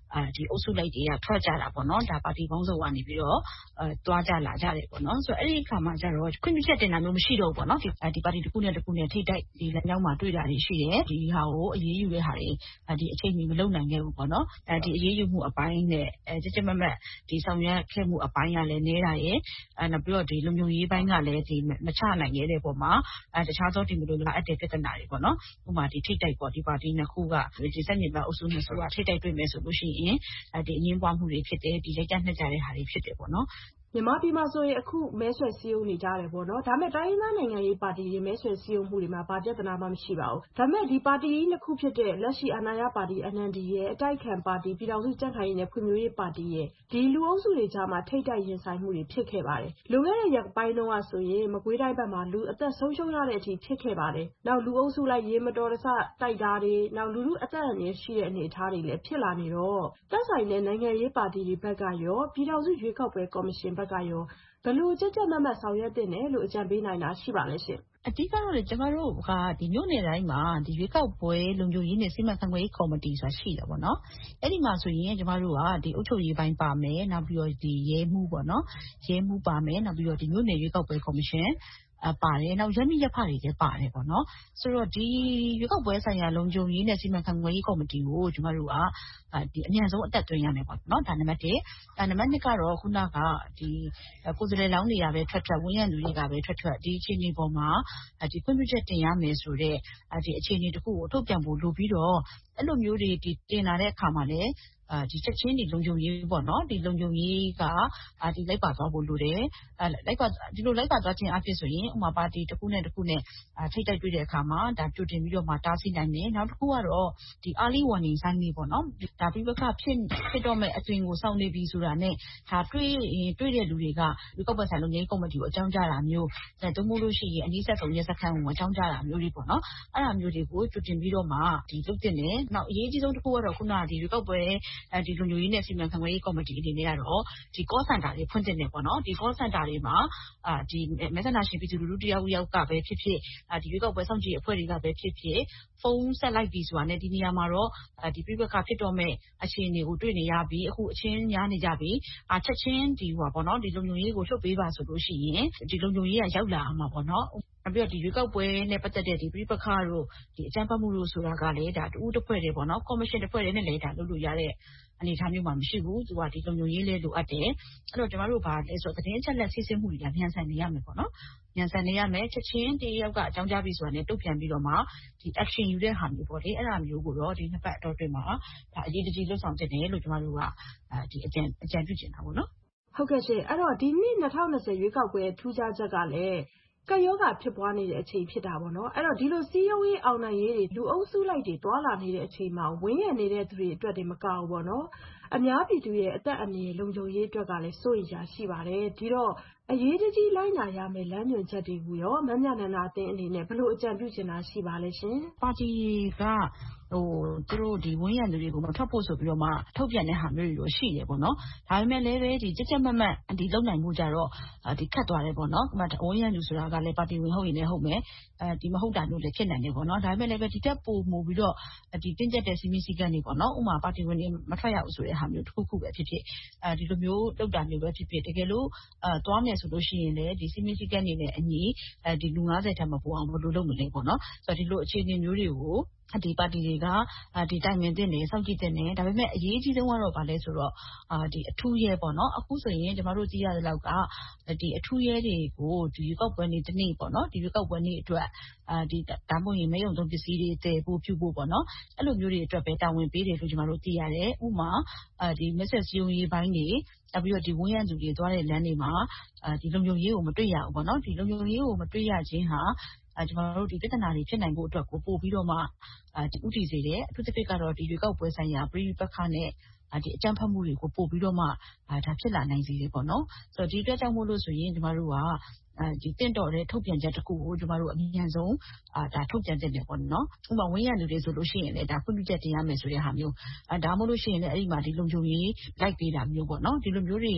ဒီအုပ်စုလိုက်တွေကထွက်ကြတာပေါ့နော်ဒါပါတီပေါင်းစုံကနေပြီးတော့အဲတွားကြလာကြတယ်ပေါ့နော်ဆိုတော့အဲ့ဒီအခါမှာကျတော့ခွင့်ပြုချက်တင်တာမျိုးမရှိတော့ဘူးပေါ့နော်ဒီဒီပါတီတစ်ခုနဲ့တစ်ခုနဲ့ထိတိုက်ဒီလမ်းကြောင်းမှာတွေ့တာတွေရှိတယ်ဒီဟာကိုအရေးယူတဲ့ဟာတွေဒီအချိန်မီမလုပ်နိုင်ခဲ့ဘူးပေါ့နော်အဲဒီအရေးယူမှုအပိုင်းနဲ့အဲကြကြမမတ်ဒီဆောင်ရွက်ခဲ့မှုအပိုင်းကလည်းနေတာရယ်အဲနောက်ပြီးတော့ဒီလုံခြုံရေးပိုင်းကလည်းဒီမချနိုင်ခဲ့တဲ့ပုံမှာအဲတခြားသောဒီမလို့လားအတဲ့ပြဿနာတွေပေါ့နော်ဥပမာဒီထိတိုက်ပေါ့ဒီပါတီနှစ်ခုကဒီစက်ညစ်ပါအုပ်စုနှစ်စုကထိတိုက်တွေ့မယ်ဆိုလို့ရှိရင်အဲဒီအငင်းပွားမှုတွေဖြစ်တယ်ဒီလက်ကျနှက်ကြတဲ့ဟာတွေဖြစ်တယ်ပေါ့နော်မြန်မာပြည်မှာဆိုရင်အခုမဲဆွယ်စည်းရုံးနေကြတယ်ပေါ့နော်ဒါပေမဲ့တိုင်းရင်းသားနိုင်ငံရေးပါတီတွေမဲဆွယ်စည်းရုံးမှုတွေမှာဘာပြဿနာမှမရှိပါဘူးဒါပေမဲ့ဒီပါတီကြီးနှစ်ခုဖြစ်တဲ့လက်ရှိအာဏာရပါတီ N L D ရဲ့အတိုက်ခံပါတီပြည်ထောင်စုကြံ့ခိုင်ရေးနဲ့ဖွံ့ဖြိုးရေးပါတီရဲ့ဒီလူအုပ်စုတွေကြားမှာထိတ်တိုက်ရင်ဆိုင်မှုတွေဖြစ်ခဲ့ပါတယ်လွန်ခဲ့တဲ့ရက်ပိုင်းတုန်းကဆိုရင်မကွေးတိုင်းဘက်မှာလူအသက်ဆုံးရှုံးရတဲ့အထိဖြစ်ခဲ့ပါတယ်နောက်လူအုပ်စုလိုက်ရေမတော်တဆတိုက်တာတွေနောက်လူလူအသက်အန္တရာယ်ရှိတဲ့အနေအထားတွေလည်းဖြစ်လာနေတော့သက်ဆိုင်တဲ့နိုင်ငံရေးပါတီတွေဘက်ကရောပြည်ထောင်စုရွေးကောက်ပွဲကော်မရှင်ဘက်ကရောဘယ်လိုကြက်ကြက်မတ်မတ်ဆောင်ရွက်တင်တယ်လို့အကြံပေးနိုင်တာရှိပါလဲရှင်အဓိကတော့လေကျမတို့ကဒီမြို့နယ်တိုင်းမှာဒီရွေးကောက်ပွဲလုံခြုံရေးနဲ့စီမံခန့်ခွဲရေးကော်မတီဆိုတာရှိတယ်ပေါ့နော်အဲ့ဒီမှာဆိုရင်ကျမတို့ကဒီအုပ်ချုပ်ရေးပိုင်းပါမယ်နောက်ပြီးတော့ဒီရဲမှုပေါ့နော်ရဲမှုပါမယ်နောက်ပြီးတော့ဒီမြို့နယ်ရွေးကောက်ပွဲကော်မရှင်အပါတယ်နောက်ရပ်မိရပ်ဖတွေလည်းပါတယ်ပေါ့နော်ဆိုတော့ဒီရွေးကောက်ပွဲဆိုင်ရာလုံခြုံရေးနဲ့စီမံခန့်ခွဲရေးကော်မတီကိုကျမတို့ကဒီအမြန်ဆုံးအသက်သွင်းရမယ်ပေါ့နော်ဒါနံပါတ်တစ်အဲနံပါတ်နှစ်ကတော့ခုနကဒီကိုယ်စားလှယ်လောင်းတွေကပဲထွက်ထွက်ဝန်ရံလူတွေကပဲထွက်ထွက်ဒီအခြေအနေပေါ်မှာဒီခွင့်ပြုချက်တင်ရမယ်ဆိုတဲ့ဒီအခြေအနေတစ်ခုကိုထုတ်ပြန်ဖို့လိုပြီးတော့အဲ့လိုမျိုးတွေဒီတင်လာတဲ့အခါမှာလည်းဒီချက်ချင်းဒီလုံခြုံရေးပေါ့နော်ဒီလုံခြုံရေးကဒီလိုက်ပါသွားဖို့လိုတယ်အဲလိုက်ပါဒီလိုလိုက်ပါသွားခြင်းအဖြစ်ဆိုရင်ဥပမာပါတီတစ်ခုနဲ့တစ်ခုနဲ့ထိတ်တိုက်တွေ့တဲ့အခါမှာဒါကြိုတင်ပြီးတော့မှတားဆီးနိုင်တယ်နောက်တစ်ခုကတော့ဒီ early warning sign တွေပေါ့နော်ဒါပြပခဖြစ်ဖြစ်တော့မဲ့အသွင်ကိုစောင့်နေပြီဆိုတာနဲ့ဒါတွေ့တွေ့တဲ့လူတွေကဒီကောက်ပတ်ဆိုင်လုံခြုံရေးကော်မတီကိုအကြောင်းကြားတာမျိုးအဲတုံးမို့လို့ရှိရင်အနည်းဆက်ဆုံးရက်စခန်းကိုအကြောင်းကြားတာမျိုးတွေပေါ့နော်အဲ့ဒါမျိုးတွေကိုကြိုတင်ပြီးတော့မှဒီလုပ်တင်တယ်နောက်အရေးကြီးဆုံးတစ်ခုကတော့ခုနကဒီကောက်ပွဲအဲဒီလုံခြုံရေးနဲ့စီမံခန့်ခွဲရေးကော်မတီအနေနဲ့ကတော့ဒီ call center တွေဖွင့်တင်တယ်ပေါ့နော်ဒီ call center တွေမှာအာဒီမဲဆန္ဒရှင်ပြည်သူလူထုတယောက်ယောက်ကပဲဖြစ်ဖြစ်ဒီရွေးကောက်ပွဲစောင့်ကြည့်အဖွဲ့တွေကပဲဖြစ်ဖြစ်ဖုန်းဆက်လိုက်ပြီဆိုတာနဲ့ဒီနေရာမှာတော့ဒီပြပခဖြစ်တော့မဲ့အခြေအနေကိုတွေ့နေရပြီအခုအချင်းများနေကြပြီအာချက်ချင်းဒီဟိုပါပေါ့နော်ဒီလုံခြုံရေးကိုထုတ်ပေးပါဆိုလို့ရှိရင်ဒီလုံခြုံရေးကရောက်လာမှာပေါ့နော်နောက်ပြီးတော့ဒီရွေးကောက်ပွဲနဲ့ပတ်သက်တဲ့ဒီပြပခတို့ဒီအကြမ်းဖက်မှုတို့ဆိုတာကလည်းဒါတူတစ်ဖွဲ့တည်းပေါ့နော်ကော်မရှင်တစ်ဖွဲ့တည်းနဲ့လည်းဒါလုပ်လို့ရတဲ့အနေအထားမျိုးမှာမရှိဘူးသူကဒီလုံခြုံရေးလေးလိုအပ်တယ်အဲ့တော့ကျမတို့ဗာလဲဆိုသတင်းအချက်လက်စစ်ဆေးမှုတွေကမြန်ဆန်နေရမယ်ပေါ့နော်မြန်ဆန်နေရမယ်ချက်ချင်းတယောက်ကအကြောင်းကြားပြီးဆိုတာနဲ့တုတ်ပြန်ပြီးတော့မှဒီ action ယူတဲ့ဟာမျိုးပေါ့လေအဲ့ဒါမျိုးကိုတော့ဒီနှစ်ပတ်အတော်တွင်မှာဒါအရေးတကြီးလှုပ်ဆောင်တင်တယ်လို့ကျမတို့ကဒီအကြံအကြံပြုချင်တာပေါ့နော်ဟုတ်ကဲ့ရှင်အဲ့တော့ဒီနှစ်၂၀၂၀ရွေးကောက်ပွဲထူးခြားချက်ကလည်းကယောဂဖြစ်ပွားနေတဲ့အချိန်ဖြစ်တာပေါ့နော်အဲ့တော့ဒီလိုစီးရုံးရေးအောင်နိုင်ရေးတွေလူအုပ်စုလိုက်တွေတွာလာနေတဲ့အချိန်မှာဝင်းရံနေတဲ့သူတွေအတွက်တွေမကောက်ဘူးပေါ့နော်အများပြည်သူရဲ့အသက်အန္တရာယ်လုံခြုံရေးအတွက်ကလည်းစိုးရိမ်ကြရှိပါတယ်ဒီတော့အရေးတကြီးလိုက်နာရမယ်လမ်းညွှန်ချက်တွေကိုရောမမြနန္ဒာအသင်းအနေနဲ့ဘယ်လိုအကြံပြုချင်တာရှိပါလဲရှင်ပါတီကဟိုသူတို့ဒီဝင်းရံသူတွေကိုမထွက်ဖို့ဆိုပြီးတော့မှထုတ်ပြန်တဲ့ဟာမျိုးတွေတော့ရှိတယ်ပေါ့နော်ဒါပေမဲ့လည်းပဲဒီကြက်ကြက်မတ်မတ်ဒီလုံနိုင်မှုကြတော့ဒီခတ်သွားတယ်ပေါ့နော်ဒီမှာဝင်းရံသူဆိုတာကလည်းပါတီဝင်ဟုတ်ရင်လည်းဟုတ်မယ်အဲဒီမဟုတ်တာမျိုးလည်းဖြစ်နိုင်တယ်ပေါ့နော်ဒါပေမဲ့လည်းပဲဒီတက်ပို့မှုပြီးတော့ဒီတင်းကျပ်တဲ့စီမီစီကန်တွေပေါ့နော်ဥမာပါတီဝင်တွေမထွက်ရဘူးဆိုတဲ့ဟာမျိုးတစ်ခုခုပဲဖြစ်ဖြစ်အဲဒီလိုမျိုးလောက်တာမျိုးပဲဖြစ်ဖြစ်တကယ်လို့အဲသွားမယ်ဆိုလို့ရှိရင်လည်းဒီစီမီစီကန်တွေနဲ့အညီအဲဒီလူ၅၀ထက်မပိုအောင်ဘယ်လိုလုပ်မလဲပေါ့နော်ဆိုတော့ဒီလိုအခြေအနေမျိုးတွေကိုဒီပါတီတွေကဒီတိုင်ပင်တင်နေစောင့်ကြည့်တင်နေဒါပေမဲ့အရေးကြီးဆုံးကတော့ဗာလဲဆိုတော့အာဒီအထူးရဲပေါ့နော်အခုဆိုရင်ကျမတို့သိရတဲ့လောက်ကဒီအထူးရဲတွေကိုဒီရွေးကောက်ပွဲနေ့တစ်နေ့ပေါ့နော်ဒီရွေးကောက်ပွဲနေ့အတွက်အာဒီဒါမှမဟုတ်ရင်မဲရုံသုံးပစ္စည်းတွေတည်ဖို့ပြုဖို့ပေါ့နော်အဲ့လိုမျိုးတွေအတွက်ပဲတာဝန်ပေးတယ်လို့ကျမတို့သိရတယ်ဥပမာအဲဒီမက်ဆေ့စီယုံရေးပိုင်းတွေနောက်ပြီးတော့ဒီဝန်းရံသူတွေသွားတဲ့လမ်းတွေမှာအဲဒီလုံခြုံရေးကိုမတွေ့ရဘူးပေါ့နော်ဒီလုံခြုံရေးကိုမတွေ့ရခြင်းဟာအဲကျွန်တော်တို့ဒီပြဿနာတွေဖြစ်နိုင်ဖို့အတွက်ကိုပို့ပြီးတော့မှအဲဒီဥတီစေတယ်အထူးသဖြင့်ကတော့ဒီရွေးကောက်ပွဲဆိုင်ရာပြည်ပခါနဲ့ဒီအကြမ်းဖက်မှုတွေကိုပို့ပြီးတော့မှဒါဖြစ်လာနိုင်စေတယ်ပေါ့နော်ဆိုတော့ဒီအတွက်ကြောင့်မို့လို့ဆိုရင်ကျမတို့ကအဲဒီတင့်တော်တဲ့ထုတ်ပြန်ချက်တစ်ခုကိုကျမတို့အမြန်ဆုံးအာဒါထုတ်ပြန်တင်တယ်ပေါ့နော်ဥပမာဝင်းရံလူတွေဆိုလို့ရှိရင်လည်းဒါခွင့်ပြုချက်တင်ရမယ်ဆိုတဲ့ဟာမျိုးအဲဒါမှမဟုတ်လို့ရှိရင်လည်းအဲ့ဒီမှာဒီလုံခြုံရေးလိုက်ပေးတာမျိုးပေါ့နော်ဒီလိုမျိုးတွေမ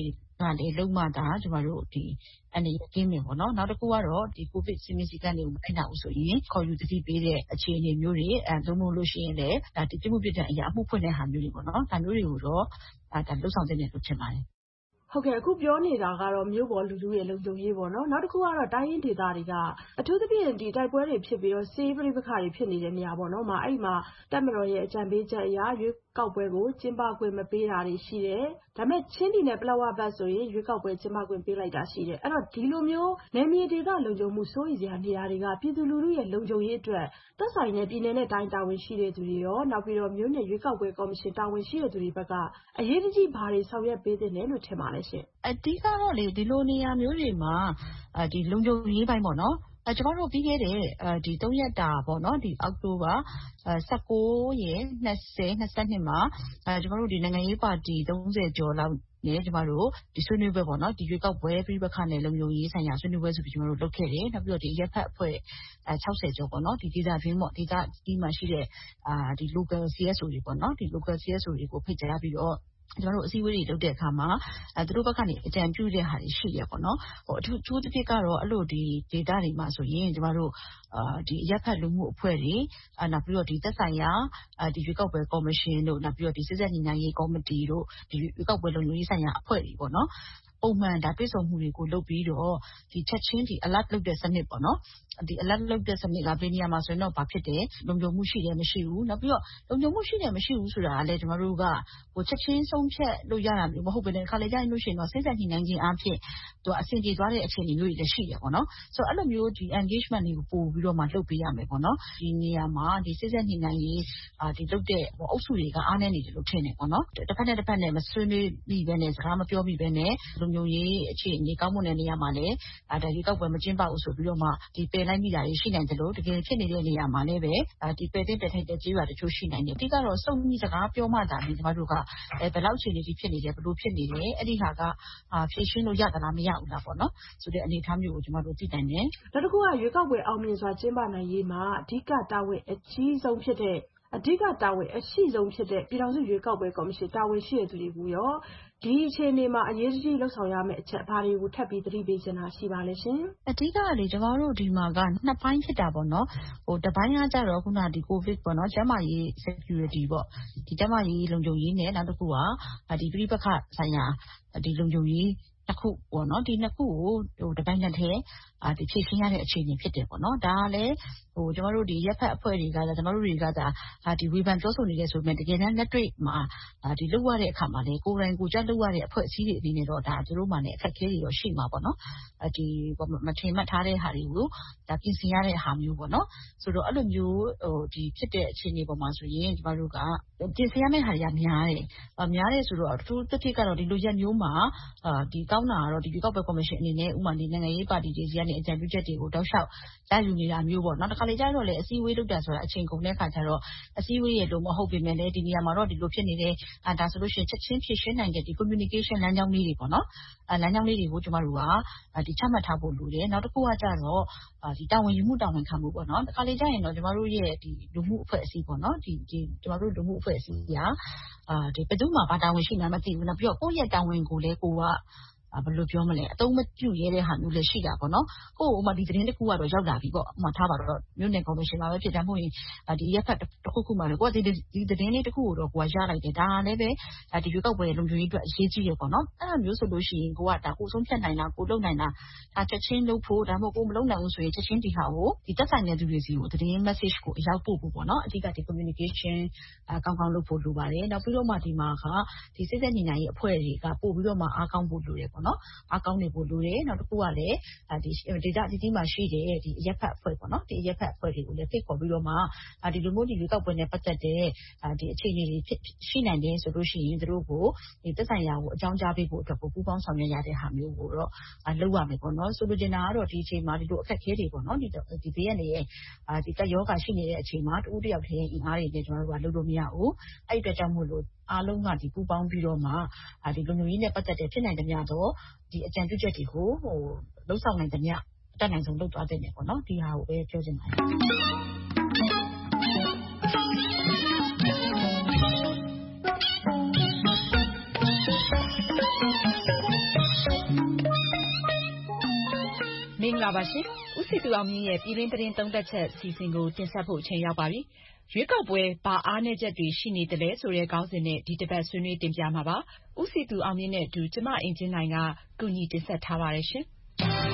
လည်းလုံးဝသာကျမတို့ဒီအနေနဲ့ကင်းမယ်ပေါ့နော်နောက်တစ်ခုကတော့ဒီ COVID စည်းမျဉ်းစည်းကမ်းတွေကိုမလိုက်နာဘူးဆိုရင်ခေါ်ယူသတိပေးတဲ့အခြေအနေမျိုးတွေအဲသုံးလို့လို့ရှိရင်လည်းဒါဒီပြမှုပြတဲ့အရာအမှုဖွင့်တဲ့ဟာမျိုးတွေပေါ့နော်ဒါမျိုးတွေကိုတော့ဒါလှုပ်ဆောင်တဲ့နေလို့ထင်ပါတယ်ဟုတ်ကဲ့အခုပြောနေတာကတော့မြို့ပေါ်လူလူရဲ့လုံခြုံရေးပေါ့နော်နောက်တစ်ခုကတော့တိုင်းရင်းဒေသတွေကအထူးသဖြင့်ဒီတိုက်ပွဲတွေဖြစ်ပြီးတော့စေးပရိပခါတွေဖြစ်နေတဲ့နေရာပေါ့နော်မှာအဲ့မှာတပ်မတော်ရဲ့အကြံပေးချက်အရရွေးကောက်ပွဲကိုကျင်းပခွင့်မပေးတာတွေရှိတယ်ဒါမဲ့ချင်းပြည်နယ်ပလောဝဘတ်ဆိုရင်ရွေးကောက်ပွဲကျင်းပခွင့်ပေးလိုက်တာရှိတယ်အဲ့တော့ဒီလိုမျိုးနယ်မြေဒေသလုံခြုံမှုစိုးရိမ်စရာနေရာတွေကပြည်သူလူထုရဲ့လုံခြုံရေးအတွက်သက်ဆိုင်တဲ့ပြည်နယ်နဲ့တိုင်းတာဝန်ရှိတဲ့သူတွေရောနောက်ပြီးတော့မြို့နယ်ရွေးကောက်ပွဲကော်မရှင်တာဝန်ရှိတဲ့သူတွေဘက်ကအရေးကြီးဘာတွေဆောင်ရွက်ပေးသင့်တယ်လို့ထင်ပါလဲရှင်အဓိကတော့လေဒီလိုနေရာမျိုးတွေမှာဒီလုံခြုံရေးပိုင်းပေါ့နော်အဲကျွန်တော်တို့ပြီးခဲ့တဲ့ဒီသုံးရက်တာပေါ့နော်ဒီအောက်တိုဘာ၁၉ရက်၂၀ ၂၂မှာအဲကျွန်တော်တို့ဒီနိုင်ငံရေးပါတီသုံးဆယ်ကျော်လောက်နဲ့ကျွန်တော်တို့ဒီဆွေးနွေးပွဲပေါ့နော်ဒီရွေးကောက်ပွဲပြပခနဲ့လုံခြုံရေးဆိုင်ရာဆွေးနွေးပွဲဆိုပြီးကျွန်တော်တို့လုပ်ခဲ့တယ်နောက်ပြီးတော့ဒီရက်ဖက်အဖွဲ့အဲ၆၀ကျော်ပေါ့နော်ဒီဒေသတွင်းပေါ့ဒေသဒီမှာရှိတဲ့အာဒီ local စီ အက်စ် အို တွေပေါ့နော်ဒီ local စီ အက်စ် အို တွေကိုဖိတ်ကြားပြီးတော့ကျွန်တော်တို့အစည်းအဝေးတွေလုပ်တဲ့အခါမှာအဲသူတို့ဘက်ကနေအကြံပြုတဲ့ဟာတွေရှိရပေါ့နော်ဟိုအထူးအထူးတစ်ကတော့အဲ့လိုဒီဒေတာတွေမှာဆိုရင်ကျွန်တော်တို့အာဒီရက်ဖက်လူမှုအဖွဲ့တွေအဲနောက်ပြီးတော့ဒီသက်ဆိုင်ရာဒီရွေးကောက်ပွဲကော်မရှင်တို့နောက်ပြီးတော့ဒီစစ်ဆက်ညီညာရေးကော်မတီတို့ဒီရွေးကောက်ပွဲလုံခြုံရေးဆိုင်ရာအဖွဲ့တွေပေါ့နော်ပုံမှန်ဒါတွေ့ဆုံမှုတွေကိုလုပ်ပြီးတော့ဒီချက်ချင်းဒီ alert လုပ်တဲ့စနစ်ပေါ့နော်ဒီ alert လုပ်တဲ့စနစ်ကဘယ်နေရာမှာဆိုရင်တော့ဘာဖြစ်တယ်လုံခြုံမှုရှိတယ်မရှိဘူးနောက်ပြီးတော့လုံခြုံမှုရှိတယ်မရှိဘူးဆိုတာကလည်းကျွန်တော်တို့ကဟိုချက်ချင်းဆုံးဖြတ်လို့ရတာမျိုးမဟုတ်ဘဲနဲ့ခါလေကြရင်လို့ရှိရင်တော့စိတ်ဆက်ညှိနှိုင်းခြင်းအဖြစ်သူအဆင်ပြေသွားတဲ့အခြေအနေမျိုးတွေလည်းရှိတယ်ပေါ့နော်ဆိုတော့အဲ့လိုမျိုးဒီ engagement တွေကိုပို့ပြီးတော့မှလုပ်ပေးရမယ်ပေါ့နော်ဒီနေရာမှာဒီစိတ်ဆက်ညှိနှိုင်းရေးအာဒီလုပ်တဲ့အုပ်စုတွေကအားနည်းနေတယ်လို့ထင်တယ်ပေါ့နော်တစ်ဖက်နဲ့တစ်ဖက်နဲ့မဆွေးနွေးပြီးပဲနဲ့စကားမပြောပြီးပဲနဲ့လုံခြုံရေးအခြေအနေကောင်းမွန်တဲ့နေရာမှာလည်းဒါရွေးကောက်ပွဲမကျင်းပဘူးဆိုပြီးတော့မှဒီပယ်လိုက်မိတာတွေရှိနိုင်တယ်လို့တကယ်ဖြစ်နေတဲ့နေရာမှာလည်းပဲဒီပယ်တဲ့ပယ်ထိုက်တဲ့ကြေးရွာတချို့ရှိနိုင်တယ်အဓိကတော့စုံညီစကားပြောမှသာလေကျွန်တော်တို့ကအဲဘယ်လောက်အခြေအနေကြီးဖြစ်နေတယ်ဘယ်လိုဖြစ်နေလဲအဲ့ဒီဟာကဖြည့်ရှင်းလို့ရသလားမရဘူးလားပေါ့နော်ဆိုတဲ့အနေအထားမျိုးကိုကျွန်တော်တို့သိနိုင်တယ်နောက်တစ်ခုကရွေးကောက်ပွဲအောင်မြင်စွာကျင်းပနိုင်ရေးမှာအဓိကတာဝန်အကြီးဆုံးဖြစ်တဲ့အဓိကတာဝန်အရှိဆုံးဖြစ်တဲ့ပြည်ထောင်စုရွေးကောက်ပွဲကော်မရှင်တာဝန်ရှိတဲ့သူတွေကိုရောဒီအခြေအနေမှာအရေးကြီးလှုပ်ဆောင်ရမယ့်အချက်ဘာတွေကိုထပ်ပြီးသတိပေးချင်တာရှိပါလဲရှင်အဓိကလေကျွန်တော်တို့ဒီမှာကနှစ်ပိုင်းဖြစ်တာပေါ့နော်ဟိုတစ်ပိုင်းကကြတော့ခုနဒီ COVID ပေါ့နော်ကျန်းမာရေး security ပေါ့ဒီကျန်းမာရေးလုံခြုံရေးနဲ့နောက်တစ်ခုကဒီပြိပခဆိုင်ရာဒီလုံခြုံရေးတစ်ခုပေါ့နော်ဒီနှစ်ခုကိုဟိုတစ်ပိုင်းနဲ့တည်းအာဒီဖြည့်ရှင်းရတဲ့အခြေအနေဖြစ်တယ်ပေါ့နော်ဒါကလည်းဟိုကျွန်တော်တို့ဒီရက်ဖက်အဖွဲ့တွေကလည်းကျွန်တော်တို့တွေကဒါဒီဝေဖန်ပြောဆိုနေတယ်ဆိုပေမဲ့တကယ်တမ်းလက်တွေ့မှာဒီလုပ်ရတဲ့အခါမှာလေကိုယ်တိုင်ကိုကြက်လုပ်ရတဲ့အဖွဲ့အစည်းတွေအနေနဲ့တော့ဒါသူတို့မှလည်းအခက်အခဲတွေတော့ရှိမှာပေါ့နော်ဒီမထင်မှတ်ထားတဲ့ဟာတွေကိုဒါပြင်ဆင်ရတဲ့ဟာမျိုးပေါ့နော်ဆိုတော့အဲ့လိုမျိုးဟိုဒီဖြစ်တဲ့အခြေအနေပေါ်မှာဆိုရင်ကျွန်တော်တို့ကပြင်ဆင်ရမယ့်ဟာတွေကများတယ်များတယ်ဆိုတော့အထူးတစ်ဖြစ်ကတော့ဒီလိုရက်မျိုးမှာအာဒီကောင်းတာကတော့ဒီရွေးကောက်ပွဲကော်မရှင်အနေနဲ့ဥပမာဒီနိုင်ငံရေးပါတီတွေစီကနေအကြံပြုချက်တွေကိုတောက်လျှောက်ရယူနေတာမျိုးပေါ့နော်တခါလေကြာတော့လေအစည်းအဝေးလုပ်တာဆိုတာအချိန်ကုန်တဲ့ခါကျတော့အစည်းအဝေးရဲ့လို့မဟုတ်ပေမဲ့လည်းဒီနေရာမှာတော့ဒီလိုဖြစ်နေတယ်အဲဒါဆိုလို့ရှိရင်ချက်ချင်းဖြည့်ရှင်းနိုင်တဲ့ဒီ communication လမ်းကြောင်းလေးတွေပေါ့နော်အဲလမ်းကြောင်းလေးတွေကိုကျမတို့ကဒီချမှတ်ထားဖို့လိုတယ်နောက်တစ်ခုကကြတော့ဒီတာဝန်ယူမှုတာဝန်ခံမှုပေါ့နော်တခါလေကြာရင်တော့ကျမတို့ရဲ့ဒီလူမှုအဖွဲ့အစည်းပေါ့နော်ဒီဒီကျမတို့လူမှုအဖွဲ့အစည်းကအာဒီဘယ်သူမှဘာတာဝန်ရှိမှမသိဘူးနော်ပြီးတော့ကိုယ့်ရဲ့တာဝန်ကိုလည်းကိုကဘယ်လိုပြောမလဲအတုံးမပြုတ်ရဲတဲ့ဟာမျိုးလည်းရှိတာပေါ့နော်ကို့ဥမာဒီသတင်းတစ်ခုကတော့ရောက်လာပြီပေါ့ဥမာထားပါတော့မြို့နယ်ကော်မရှင်မှာပဲဖြစ်တယ်မဟုတ်ရင်ဒီရက်ဖက်တစ်ခုခုမှာပဲကိုကဒီဒီသတင်းလေးတစ်ခုကိုတော့ကိုကရလိုက်တယ်ဒါလည်းပဲဒီရွေးကောက်ပွဲလုံခြုံရေးအတွက်အရေးကြီးရပေါ့နော်အဲ့လိုမျိုးဆိုလို့ရှိရင်ကိုကဒါကိုဆုံးဖြတ်နိုင်တာကိုလုပ်နိုင်တာဒါချက်ချင်းလုပ်ဖို့ဒါမှမဟုတ်ကိုမလုပ်နိုင်ဘူးဆိုရင်ချက်ချင်းဒီဟာကိုဒီသက်ဆိုင်တဲ့သူတွေစီကိုသတင်း message ကိုအရောက်ပို့ဖို့ပေါ့နော်အဓိကဒီ communication ကောင်းကောင်းလုပ်ဖို့လိုပါတယ်နောက်ပြီးတော့မှဒီမှာကဒီစိတ်သက်ညှိနှိုင်းရေးအဖွဲ့တွေကပို့ပြီးတော့မှအားကောင်းဖို့လိုတယ်ပေါ့နော်အားကောင်းနေဖို့လိုတယ်နောက်တစ်ခုကလည်းဒီဒေတာအသီးသီးမှာရှိတဲ့ဒီရက်ဖက်အဖွဲ့ပေါ့နော်ဒီရက်ဖက်အဖွဲ့တွေကိုလည်းဖိတ်ခေါ်ပြီးတော့မှဒီလူမျိုးဒီရွေးကောက်ပွဲနဲ့ပတ်သက်တဲ့ဒီအခြေအနေတွေရှိနိုင်တယ်ဆိုလို့ရှိရင်သူတို့ကိုဒီသက်ဆိုင်ရာကိုအကြောင်းကြားပေးဖို့အတွက်ကိုပူးပေါင်းဆောင်ရွက်ရတဲ့ဟာမျိုးကိုတော့လုပ်ရမယ်ပေါ့နော်ဆိုလိုချင်တာကတော့ဒီအချိန်မှာဒီလိုအခက်အခဲတွေပေါ့နော်ဒီဒီဘေးကနေရဲ့ဒီကယောဂရှိနေတဲ့အချိန်မှာတူတယောက်တည်းအင်အားတွေနဲ့ကျွန်တော်တို့ကလုပ်လို့မရဘူးအဲ့ဒီအတွက်ကြောင့်မို့လို့အားလုံးကဒီပူးပေါင်းပြီးတော့မှဒီလူမျိုးကြီးနဲ့ပတ်သက်တဲ့ဖြစ်နိုင်တဲ့များတော့ဒီအကြံပြုချက်တွေကိုဟိုလှုပ်ဆောင်နိုင်တဲ့များအတတ်နိုင်ဆုံးလုပ်သွားတဲ့နေပေါ့နော်ဒီဟာကိုပဲပြောချင်ပါတယ်မင်္ဂလာပါရှင်။ဦးစည်သူအောင်မြင့်ရဲ့ပြည်တွင်းသတင်းသုံးသပ်ချက်အစီအစဉ်ကိုတင်ဆက်ဖို့အချိန်ရောက်ပါပြီ။ရွေးကောက်ပွဲဘာအားနည်းချက်တွေရှိနေသလဲဆိုတဲ့ခေါင်းစဉ်နဲ့ဒီတစ်ပတ်ဆွေးနွေးတင်ပြမှာပါ။ဦးစည်သူအောင်မြင့်နဲ့အတူကျမအင်ကြင်းနိုင်ကကူညီတင်ဆက်ထားပါတယ်ရှင်။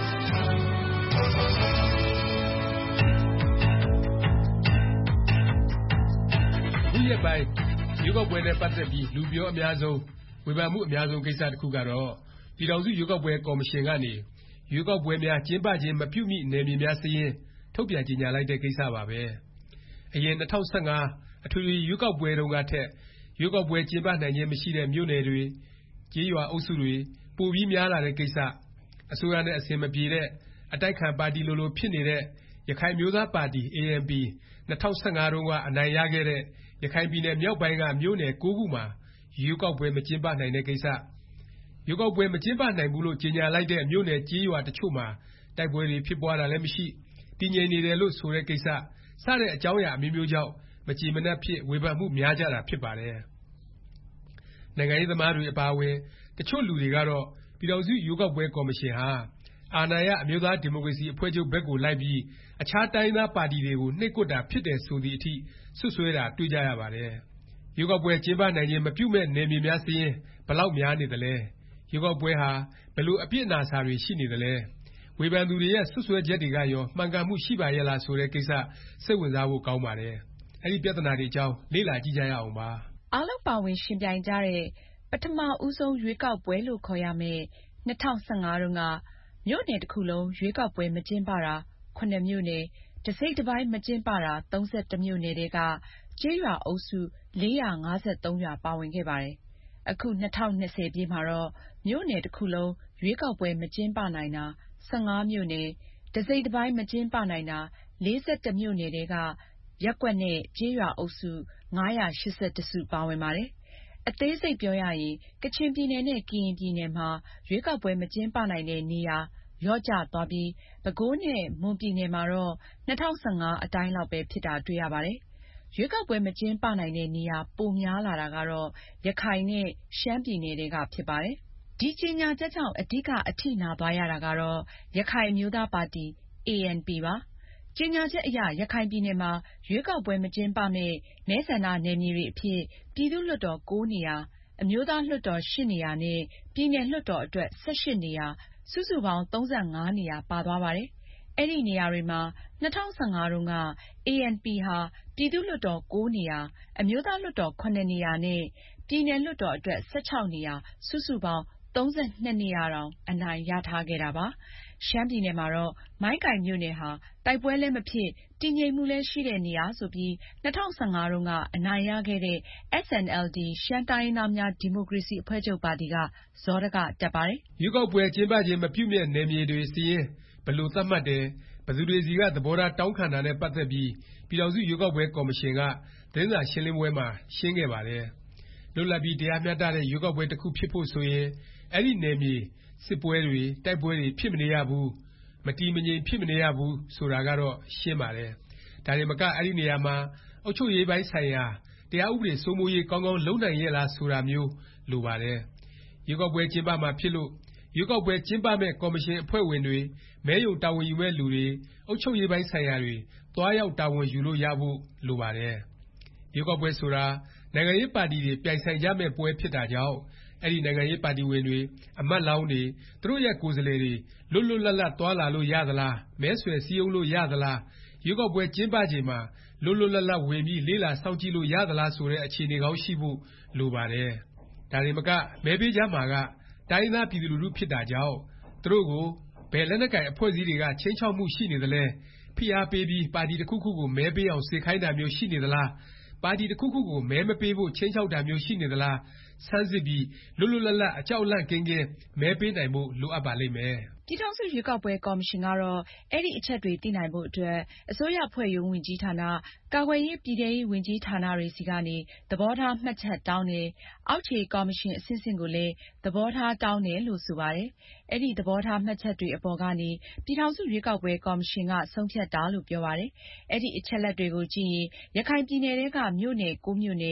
အခုရက်ပိုင်းရွေးကောက်ပွဲနဲ့ပတ်သက်ပြီးလူပြောအများဆုံးဝေဖန်မှုအများဆုံးကိစ္စတစ်ခုကတော့ပြည်ထောင်စုရွေးကောက်ပွဲကော်မရှင်ကနေရွေးကောက်ပွဲများကျင်းပခြင်းမပြုမည့်နယ်မြေများစာရင်းထုတ်ပြန်ကြေညာလိုက်တဲ့ကိစ္စပါပဲ။အရင်၂၀၁၅အထွေထွေရွေးကောက်ပွဲတုန်းကထက်ရွေးကောက်ပွဲကျင်းပနိုင်ခြင်းမရှိတဲ့မြို့နယ်တွေကျေးရွာအုပ်စုတွေပိုပြီးများလာတဲ့ကိစ္စအစိုးရနဲ့အဆင်မပြေတဲ့အတိုက်ခံပါတီလိုလိုဖြစ်နေတဲ့ရခိုင်အမျိုးသားပါတီ အေအန်ပီ ၂၀၁၅တုန်းကအနိုင်ရခဲ့တဲ့ရခိုင်ပြည်နယ်မြောက်ပိုင်းကမြို့နယ်၉ခုမှာရွေးကောက်ပွဲမကျင်းပနိုင်တဲ့ကိစ္စရွေးကောက်ပွဲမကျင်းပနိုင်ဘူးလို့ကြေညာလိုက်တဲ့မြို့နယ်ကျေးရွာတချို့မှာတိုက်ပွဲတွေဖြစ်ပွားတာလည်းမရှိတည်ငြိမ်နေတယ်လို့ဆိုတဲ့ကိစ္စစတဲ့အကြောင်းအရာအမျိုးမျိုးကြောင့်မကျေမနပ်ဖြစ်ဝေဖန်မှုများကြတာဖြစ်ပါတယ်။နိုင်ငံရေးသမားတွေအပါအဝင်တချို့လူတွေကတော့ပြည်ထောင်စုရွေးကောက်ပွဲကော်မရှင်ဟာအာဏာရအမျိုးသားဒီမိုကရေစီအဖွဲ့ချုပ်ဘက်ကိုလိုက်ပြီးအခြားတိုင်းသားပါတီတွေကိုနှိပ်ကွပ်တာဖြစ်တယ်ဆိုသည့်အထိစွပ်စွဲတာတွေ့ကြရပါတယ်။ရွေးကောက်ပွဲကျင်းပနိုင်ခြင်းမပြုမဲ့နယ်မြေများစာရင်းဘယ်လောက်များနေသလဲရွေးကောက်ပွဲဟာဘယ်လိုအပြစ်အနာစာတွေရှိနေသလဲဝေဖန်သူတွေရဲ့စွပ်စွဲချက်တွေကရောမှန်ကန်မှုရှိပါရဲ့လားဆိုတဲ့ကိစ္စစိတ်ဝင်စားဖို့ကောင်းပါတယ်။အဲဒီပြဿနာတွေအကြောင်းလေ့လာကြည့်ကြရအောင်ပါ။အားလုံးပါဝင်ရှင်ပြိုင်ကြတဲ့ပထမဦးဆုံးရွေးကောက်ပွဲလို့ခေါ်ရမယ့်၂၀၁၅တုန်းကမြို့နယ်တစ်ခုလုံးရွေးကောက်ပွဲမကျင်းပတာခုနှစ်မြို့နယ်တစ်စိတ်တစ်ပိုင်းမကျင်းပတာသုံးဆယ့်တစ်မြို့နယ်ထဲကကျေးရွာအုပ်စုလေးရာငါးဆယ့်သုံးရွာပါဝင်ခဲ့ပါတယ်။အခု၂၀၂၀ပြည့်မှာတော့မြို့နယ်တစ်ခုလုံးရွေးကောက်ပွဲမကျင်းပနိုင်တာ၁၅မြို့နယ်တစ်စိတ်တစ်ပိုင်းမကျင်းပနိုင်တာလေးဆယ့်တစ်မြို့နယ်ထဲကရပ်ကွက်နဲ့ကျေးရွာအုပ်စုငါးရာရှစ်ဆယ့်တစ်စုပါဝင်ပါတယ်။အသေးစိတ်ပြောရရင်ကချင်ပြည်နယ်နဲ့ကရင်ပြည်နယ်မှာရွေးကောက်ပွဲမကျင်းပနိုင်တဲ့နေရာလျော့ကျသွားပြီးပဲခူးနဲ့မွန်ပြည်နယ်မှာတော့၂၀၁၅အတိုင်းလောက်ပဲဖြစ်တာတွေ့ရပါတယ်။ရွေးကောက်ပွဲမကျင်းပနိုင်တဲ့နေရာပိုများလာတာကတော့ရခိုင်နဲ့ရှမ်းပြည်နယ်ထဲကဖြစ်ပါတယ်။ဒီကြေညာချက်ကြောင့်အဓိကအထိနာသွားရတာကတော့ရခိုင်အမျိုးသားပါတီ အေအန်ပီ ပါ။ကြေညာချက်အရရခိုင်ပြည်နယ်မှာရွေးကောက်ပွဲမကျင်းပမယ့်မဲဆန္ဒနယ်မြေတွေအဖြစ်ပြည်သူ့လွှတ်တော်၉နေရာအမျိုးသားလွှတ်တော်၈နေရာနဲ့ပြည်နယ်လွှတ်တော်အတွက်၁၈နေရာစုစုပေါင်း၃၅နေရာပါသွားပါတယ်။အဲဒီနေရာတွေမှာ၂၀၁၅တုန်းက အေအန်ပီ ဟာပြည်သူ့လွှတ်တော်၉နေရာအမျိုးသားလွှတ်တော်၇နေရာနဲ့ပြည်နယ်လွှတ်တော်အတွက်၁၆နေရာစုစုပေါင်း၃၂နေရာတောင်အနိုင်ရထားခဲ့တာပါ။ရှမ်းပြည်နယ်မှာတော့မိုင်းကိုင်မြို့နယ်ဟာတိုက်ပွဲလည်းမဖြစ်တည်ငြိမ်မှုလည်းရှိတဲ့နေရာဆိုပြီး၂၀၁၅တုန်းကအနိုင်ရခဲ့တဲ့ အက်စ် အန် အယ်လ် ဒီ ရှမ်းတိုင်းရင်းသားများဒီမိုကရေစီအဖွဲ့ချုပ်ပါတီကဇောတကတက်ပါတယ်။ရွေးကောက်ပွဲကျင်းပခြင်းမပြုမယ့်နယ်မြေတွေစာရင်းဘယ်လိုသတ်မှတ်တယ်ဘယ်သူတွေစီကသဘောထားတောင်းခံတာနဲ့ပတ်သက်ပြီးပြည်ထောင်စုရွေးကောက်ပွဲကော်မရှင်ကသတင်းစာရှင်းလင်းပွဲမှာရှင်းခဲ့ပါတယ်။လွတ်လပ်ပြီးတရားမျှတတဲ့ရွေးကောက်ပွဲတစ်ခုဖြစ်ဖို့ဆိုရင်အဲဒီနယ်မြေစစ်ပွဲတွေတိုက်ပွဲတွေဖြစ်မနေရဘူးမတည်မငြိမ်ဖြစ်မနေရဘူးဆိုတာကတော့ရှင်းပါတယ်။ဒါတင်မကအဲဒီနေရာမှာအုပ်ချုပ်ရေးပိုင်းဆိုင်ရာတရားဥပဒေစိုးမိုးရေးကောင်းကောင်းလုပ်နိုင်ရဲ့လားဆိုတာမျိုးလိုပါတယ်။ရွေးကောက်ပွဲကျင်းပမှာဖြစ်လို့ရွေးကောက်ပွဲကျင်းပမဲ့ကော်မရှင်အဖွဲ့ဝင်တွေမဲရုံတာဝန်ယူမဲ့လူတွေအုပ်ချုပ်ရေးပိုင်းဆိုင်ရာတွေသွားရောက်တာဝန်ယူလို့ရဖို့လိုပါတယ်။ရွေးကောက်ပွဲဆိုတာနိုင်ငံရေးပါတီတွေပြိုင်ဆိုင်ကြမဲ့ပွဲဖြစ်တာကြောင့်အဲဒီနိုင်ငံရေးပါတီဝင်တွေအမတ်လောင်းတွေသူတို့ရဲ့ကိုယ်စားလှယ်တွေလွတ်လွတ်လပ်လပ်သွားလာလို့ရသလားမဲဆွယ်စည်းရုံးလို့ရသလားရွေးကောက်ပွဲကျင်းပချိန်မှာလွတ်လွတ်လပ်လပ်ဝင်ပြီးလေ့လာစောင့်ကြည့်လို့ရသလားဆိုတဲ့အခြေအနေကောင်းရှိဖို့လိုပါတယ်။ဒါတင်မကမဲပေးကြမှာကတိုင်းရင်းသားပြည်သူလူထုဖြစ်တာကြောင့်သူတို့ကိုဘယ်လက်နက်ကိုင်အဖွဲ့အစည်းတွေကခြိမ်းခြောက်မှုရှိနေသလဲဖိအားပေးပြီးပါတီတစ်ခုခုကိုမဲပေးအောင်စေခိုင်းတာမျိုးရှိနေသလားပါတီတစ်ခုခုကိုမဲမပေးဖို့ခြိမ်းခြောက်တာမျိုးရှိနေသလားဆန်းစစ်ပြီးလွတ်လွတ်လပ်လပ်အကြောက်အလန့်ကင်းကင်းမဲပေးနိုင်ဖို့လိုအပ်ပါလိမ့်မယ်။ပြည်ထောင်စုရွေးကောက်ပွဲကော်မရှင်ကတော့အဲဒီအချက်တွေသိနိုင်ဖို့အတွက်အစိုးရဖွဲ့ရုံးဝန်ကြီးဌာန၊ကာကွယ်ရေးပြည်ထဲရေးဝန်ကြီးဌာနတွေဆီကနေသဘောထားမှတ်ချက်တောင်းတယ်။အောက်ခြေကော်မရှင်အဆင့်ဆင့်ကိုလည်းသဘောထားတောင်းတယ်လို့ဆိုပါတယ်။အဲဒီသဘောထားမှတ်ချက်တွေအပေါ်ကနေပြည်ထောင်စုရွေးကောက်ပွဲကော်မရှင်ကဆုံးဖြတ်တာလို့ပြောပါတယ်။အဲဒီအချက်အလက်တွေကိုကြည့်ရင်ရခိုင်ပြည်နယ်ထဲကမြို့နယ်၉မြို့နယ်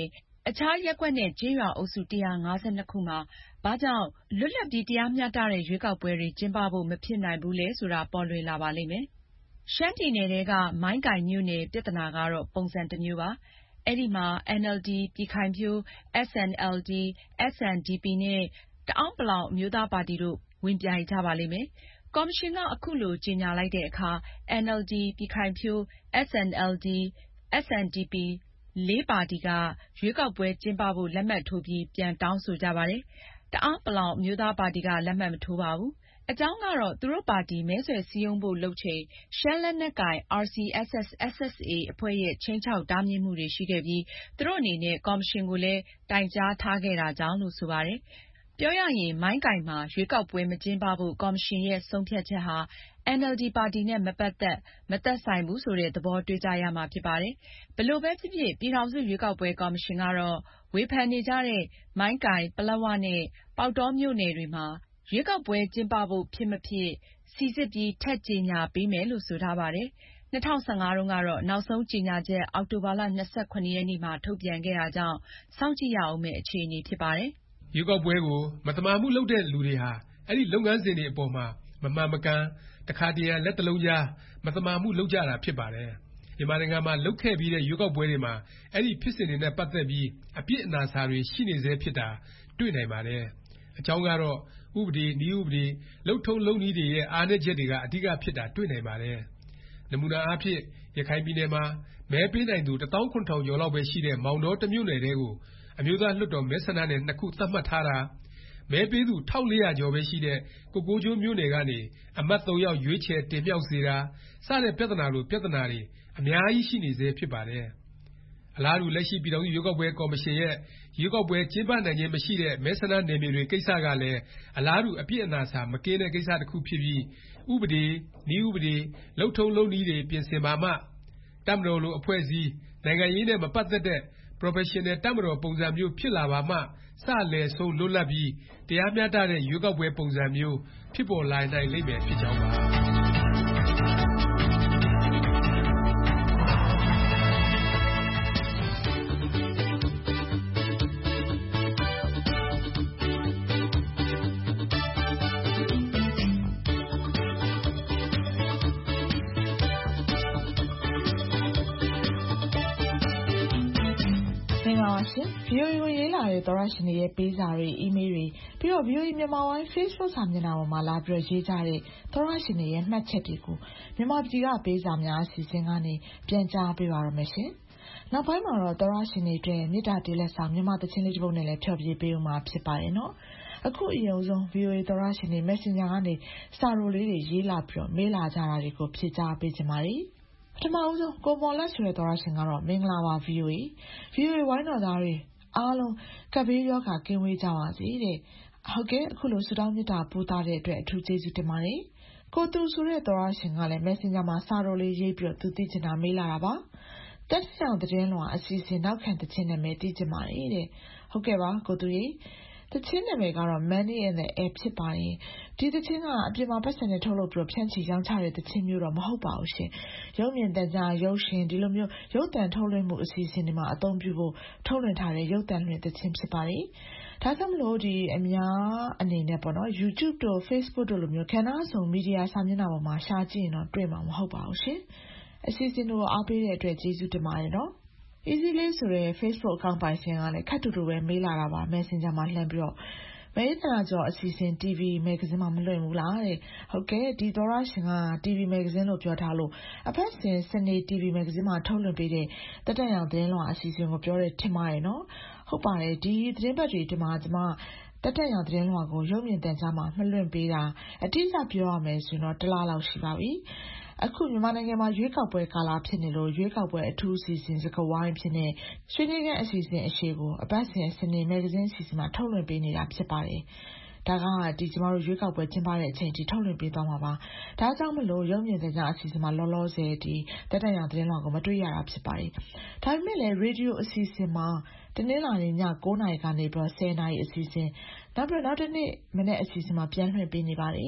အခြားရပ်ကွက်နဲ့ကျေးရွာအုပ်စုတစ်ရာ၅၂ခုမှာဘာကြောင့်လွတ်လပ်ပြီးတရားမျှတတဲ့ရွေးကောက်ပွဲတွေကျင်းပဖို့မဖြစ်နိုင်ဘူးလဲဆိုတာပေါ်လွင်လာပါလိမ့်မယ်။ ရှမ်းပြည်နယ်ထဲကမိုင်းကိုင်မြို့နယ်ပြဿနာကတော့ပုံစံတစ်မျိုးပါ။ အဲဒီမှာ အင်န်အယ်လ်ဒီ ပြည်ခိုင်ဖြိုး၊ အက်စ် အန် အယ်လ်ဒီ၊ အက်စ် အန် ဒီ ပီ နဲ့ တအာင်းပလောင်အမျိုးသားပါတီတို့ဝင်ပြိုင်ကြပါလိမ့်မယ်။ ကော်မရှင်ကအခုလိုကြေညာလိုက်တဲ့အခါ အင်န်အယ်လ်ဒီ ပြည်ခိုင်ဖြိုး၊ အက်စ် အန် အယ်လ်ဒီ အက်စ် အန် ဒီ ပီ လေးပါတီကရွေးကောက်ပွဲကျင်းပဖို့လက်မှတ်ထိုးပြီးပြန်တောင်းဆိုကြပါတယ်။ တအာင်းပလောင်အမျိုးသားပါတီကလက်မှတ်မထိုးပါဘူး။ အကြောင်းကတော့သူတို့ပါတီမဲဆွယ်စည်းရုံးဖို့လုပ်ချိန်ရှမ်းလက်နက်ကိုင် အာစီအက်စ်အက်စ်-အက်စ် အက်စ် အေ အဖွဲ့ရဲ့ခြိမ်းခြောက်တားမြစ်မှုတွေရှိခဲ့ပြီးသူတို့အနေနဲ့ကော်မရှင်ကိုလည်းတိုင်ကြားထားခဲ့တာကြောင့်လို့ဆိုပါတယ်။ ပြောရရင်မိုင်းကိုင်မှာရွေးကောက်ပွဲမကျင်းပဖို့ကော်မရှင်ရဲ့ဆုံးဖြတ်ချက်ဟာအင်န်အယ်လ်ဒီပါတီနဲ့မပတ်သက်မသက်ဆိုင်ဘူးဆိုတဲ့သဘောတွေ့ကြရမှာဖြစ်ပါတယ်။ ဘယ်လိုပဲဖြစ်ဖြစ်ပြည်ထောင်စုရွေးကောက်ပွဲကော်မရှင်ကတော့ဝေဖန်နေကြတဲ့မိုင်းကိုင်၊ ပလက်ဝနဲ့ပေါက်တောမြို့နယ်တွေမှာရွေးကောက်ပွဲကျင်းပဖို့ဖြစ်မဖြစ်စိစစ်ပြီးထပ်ကြေညာပေးမယ်လို့ဆိုထားပါတယ်။ ၂၀၁၅တုန်းကတော့နောက်ဆုံးကြေညာချက်အောက်တိုဘာလ၂၇ရက်နေ့မှာထုတ်ပြန်ခဲ့တာကြောင့်စောင့်ကြည့်ရဦးမယ့်အခြေအနေဖြစ်ပါတယ်။ရွေးကောက်ပွဲကိုမသမာမှုလုပ်တဲ့လူတွေဟာအဲဒီလုပ်ငန်းစဉ်တွေအပေါ်မှာမမှန်မကန်တခါတရံလက်တစ်လုံးခြားမသမာမှုလုပ်ကြတာဖြစ်ပါတယ်။မြန်မာနိုင်ငံမှာလုပ်ခဲ့ပြီးတဲ့ရွေးကောက်ပွဲတွေမှာအဲဒီဖြစ်စဉ်တွေနဲ့ပတ်သက်ပြီးအပြစ်အနာအဆာတွေရှိနေဆဲဖြစ်တာတွေ့နိုင်ပါတယ်။အကြောင်းကတော့ဥပဒေ၊နည်းဥပဒေ၊လုပ်ထုံးလုပ်နည်းတွေရဲ့အားနည်းချက်တွေကအဓိကဖြစ်တာတွေ့နိုင်ပါတယ်။နမူနာအားဖြင့်ရခိုင်ပြည်နယ်မှာမဲပေးနိုင်သူတစ်သောင်းခုနှစ်ထောင်ကျော်လောက်ပဲရှိတဲ့မောင်တောတစ်မြို့နယ်ထဲကိုအမျိုးသားလွှတ်တော်မဲဆန္ဒနယ်နှစ်ခုသတ်မှတ်ထားတာ၊မဲပေးသူတစ်ထောင်လေးရာကျော်ပဲရှိတဲ့ကိုကိုးကျွန်းမြို့နယ်ကနေအမတ်သုံးယောက်ရွေးချယ်တင်မြှောက်စေတာစတဲ့ပြသနာလိုပြသနာတွေအများကြီးရှိနေဆဲဖြစ်ပါတယ်။အလားတူလက်ရှိပြည်ထောင်စုရွေးကောက်ပွဲကော်မရှင်ရဲ့ရွေးကောက်ပွဲကျင်းပနိုင်ခြင်းမရှိတဲ့မဲဆန္ဒနယ်မြေတွေကိစ္စကလည်းအလားတူအပြစ်အနာအဆာမကင်းတဲ့ကိစ္စတစ်ခုဖြစ်ပြီးဥပဒေ၊နည်းဥပဒေ၊လုပ်ထုံးလုပ်နည်းတွေပြင်ဆင်ပါမှတပ်မတော်လိုအဖွဲ့အစည်းနိုင်ငံရေးနဲ့မပတ်သက်တဲ့ ပရော်ဖက်ရှင်နယ်တပ်မတော်ပုံစံမျိုးဖြစ်လာပါမှစလယ်ဆုံးလွတ်လပ်ပြီးတရားမျှတတဲ့ရွေးကောက်ပွဲပုံစံမျိုးဖြစ်ပေါ်လာနိုင်လိမ့်မယ်ဖြစ်ကြောင်းပါဗွီအိုအေကိုရေးလာတဲ့သောတရှင်တွေရဲ့ပေးစာတွေအီးမေးလ်တွေပြီးတော့ ဗွီအိုအေမြန်မာပိုင်း Facebook စာမျက်နှာပေါ်မှာလာပြီးရေးကြတဲ့သောတရှင်တွေရဲ့မှတ်ချက်တွေကိုမြန်မာပြည်ကပေးစာများအစီအစဉ်ကနေပြန်ကြားပေးပါရမရှင်။နောက်ပိုင်းမှာတော့သောတရှင်တွေအတွက်မေတ္တာတေးလက်ဆောင်မြန်မာသချင်းလေးတစ်ပုဒ်နဲ့လည်းဖျော်ဖြေပေးဦးမှာဖြစ်ပါတယ်နော်။အခုအရင်ဆုံး ဗွီအိုအေသောတရှင်တွေ Messenger ကနေစာရိုလေးတွေရေးလာပြီးတော့မေးလာကြတာတွေကိုဖြေကြားပေးချင်ပါတယ်။ပထမဦးဆုံးကိုမော်လက်ဆိုတဲ့သောတရှင်ကတော့မင်္ဂလာပါ ဗွီအိုအေ ဗွီအိုအေဝိုင်းတော်သားတွေအားလုံးကပ်ဘေးရောဂါကင်းဝေးကြပါစေတဲ့ဟုတ်ကဲ့အခုလိုဆုတောင်းမေတ္တာပို့သတဲ့အတွက်အထူးကျေးဇူးတင်ပါတယ်ကိုသူဆိုတဲ့သောရရှင်ကလည်း Messenger မှာစာတော်လေးရေးပြီးတော့သူသိချင်တာမေးလာတာပါတက်ဆောင်တဲ့လွန်အစီအစဉ်နောက်ခံတခြင်းနာမည်သိချင်ပါတယ်တဲ့ဟုတ်ကဲ့ပါကိုသူရေတခြင်းနာမည်ကတော့ Money in the Air ဖြစ်ပါတယ်ဒီတခြင်းကအပြင်မှာပတ်စံနဲ့ထုတ်လုပ်ပြီးဖြန့်ချီရောင်းချတဲ့တခြင်းမျိုးတော့မဟုတ်ပါဘူးရှင်ရုပ်မြင်သံကြားရုပ်ရှင်ဒီလိုမျိုးရုပ်သံထုတ်လွှင့်မှုအစီအစဉ်တွေမှာအသုံးပြုဖို့ထုတ်လွှင့်ထားတဲ့ရုပ်သံလွှင့်တခြင်းဖြစ်ပါတယ်ဒါကြောင့်မလို့ဒီအများအနေနဲ့ပေါ့နော် YouTube တို့ Facebook တို့လိုမျိုးခဏဆုံမီဒီယာစာမျက်နှာပေါ်မှာရှာကြည့်ရင်တော့တွေ့မှာမဟုတ်ပါဘူးရှင်အစီအစဉ်တွေကိုအားပေးတဲ့အတွက်ကျေးဇူးတင်ပါတယ်နော်Easy လေးဆိုတဲ့ Facebook account ပိုင်ရှင်ကလည်းခက်တူတူပဲမေးလာတာပါ Messenger မှာလှမ်းပြီးတော့မဲရတနာကျော်အစီအစဉ် တီဗီ မဂ္ဂဇင်းမှာမလွှင့်ဘူးလားတဲ့ဟုတ်ကဲ့ဒီသောရရှင်က တီဗီ မဂ္ဂဇင်းလို့ပြောထားလို့အဖက်စဉ်စနေ တီဗီ မဂ္ဂဇင်းမှာထုတ်လွှင့်ပေးတဲ့တတက်ရောင်သတင်းလွှာအစီအစဉ်ကိုပြောတဲ့ထင်ပါတယ်နော်ဟုတ်ပါတယ်ဒီသတင်းပတ်တွေဒီမှာကျွန်မတတက်ရောင်သတင်းလွှာကိုရုပ်မြင်သံကြားမှာမလွှင့်ပေးတာအတိအကျပြောရမယ်ဆိုတော့တစ်လလောက်ရှိပါပြီအခုမြန်မာနိုင်ငံမှာရွေးကောက်ပွဲကာလဖြစ်နေလို့ရွေးကောက်ပွဲအထူးအစီအစဉ်စကားဝိုင်းဖြစ်နေဆွေးနွေးခန်းအစီအစဉ်အရှိကိုအပတ်စဉ်စနေမဂ္ဂဇင်းအစီအစဉ်မှာထုတ်လွှင့်ပေးနေတာဖြစ်ပါတယ်ဒါကဒီကျမတို့ရွေးကောက်ပွဲကျင်းပတဲ့အချိန်ထိထုတ်လွှင့်ပေးသွားမှာပါဒါကြောင့်မလို့ရုပ်မြင်သံကြားအစီအစဉ်မှာလောလောဆယ်ဒီတက်တက်ရောင်သတင်းလွှာကိုမတွေ့ရတာဖြစ်ပါတယ်ဒါပေမဲ့လည်းရေဒီယိုအစီအစဉ်မှာတနင်္လာနေ့ည၉နာရီကနေပြီးဆယ်နာရီအစီအစဉ်နောက်ပြီးနောက်တစ်နေ့မနေ့အစီအစဉ်မှာပြန်လွှင့်ပေးနေပါတယ်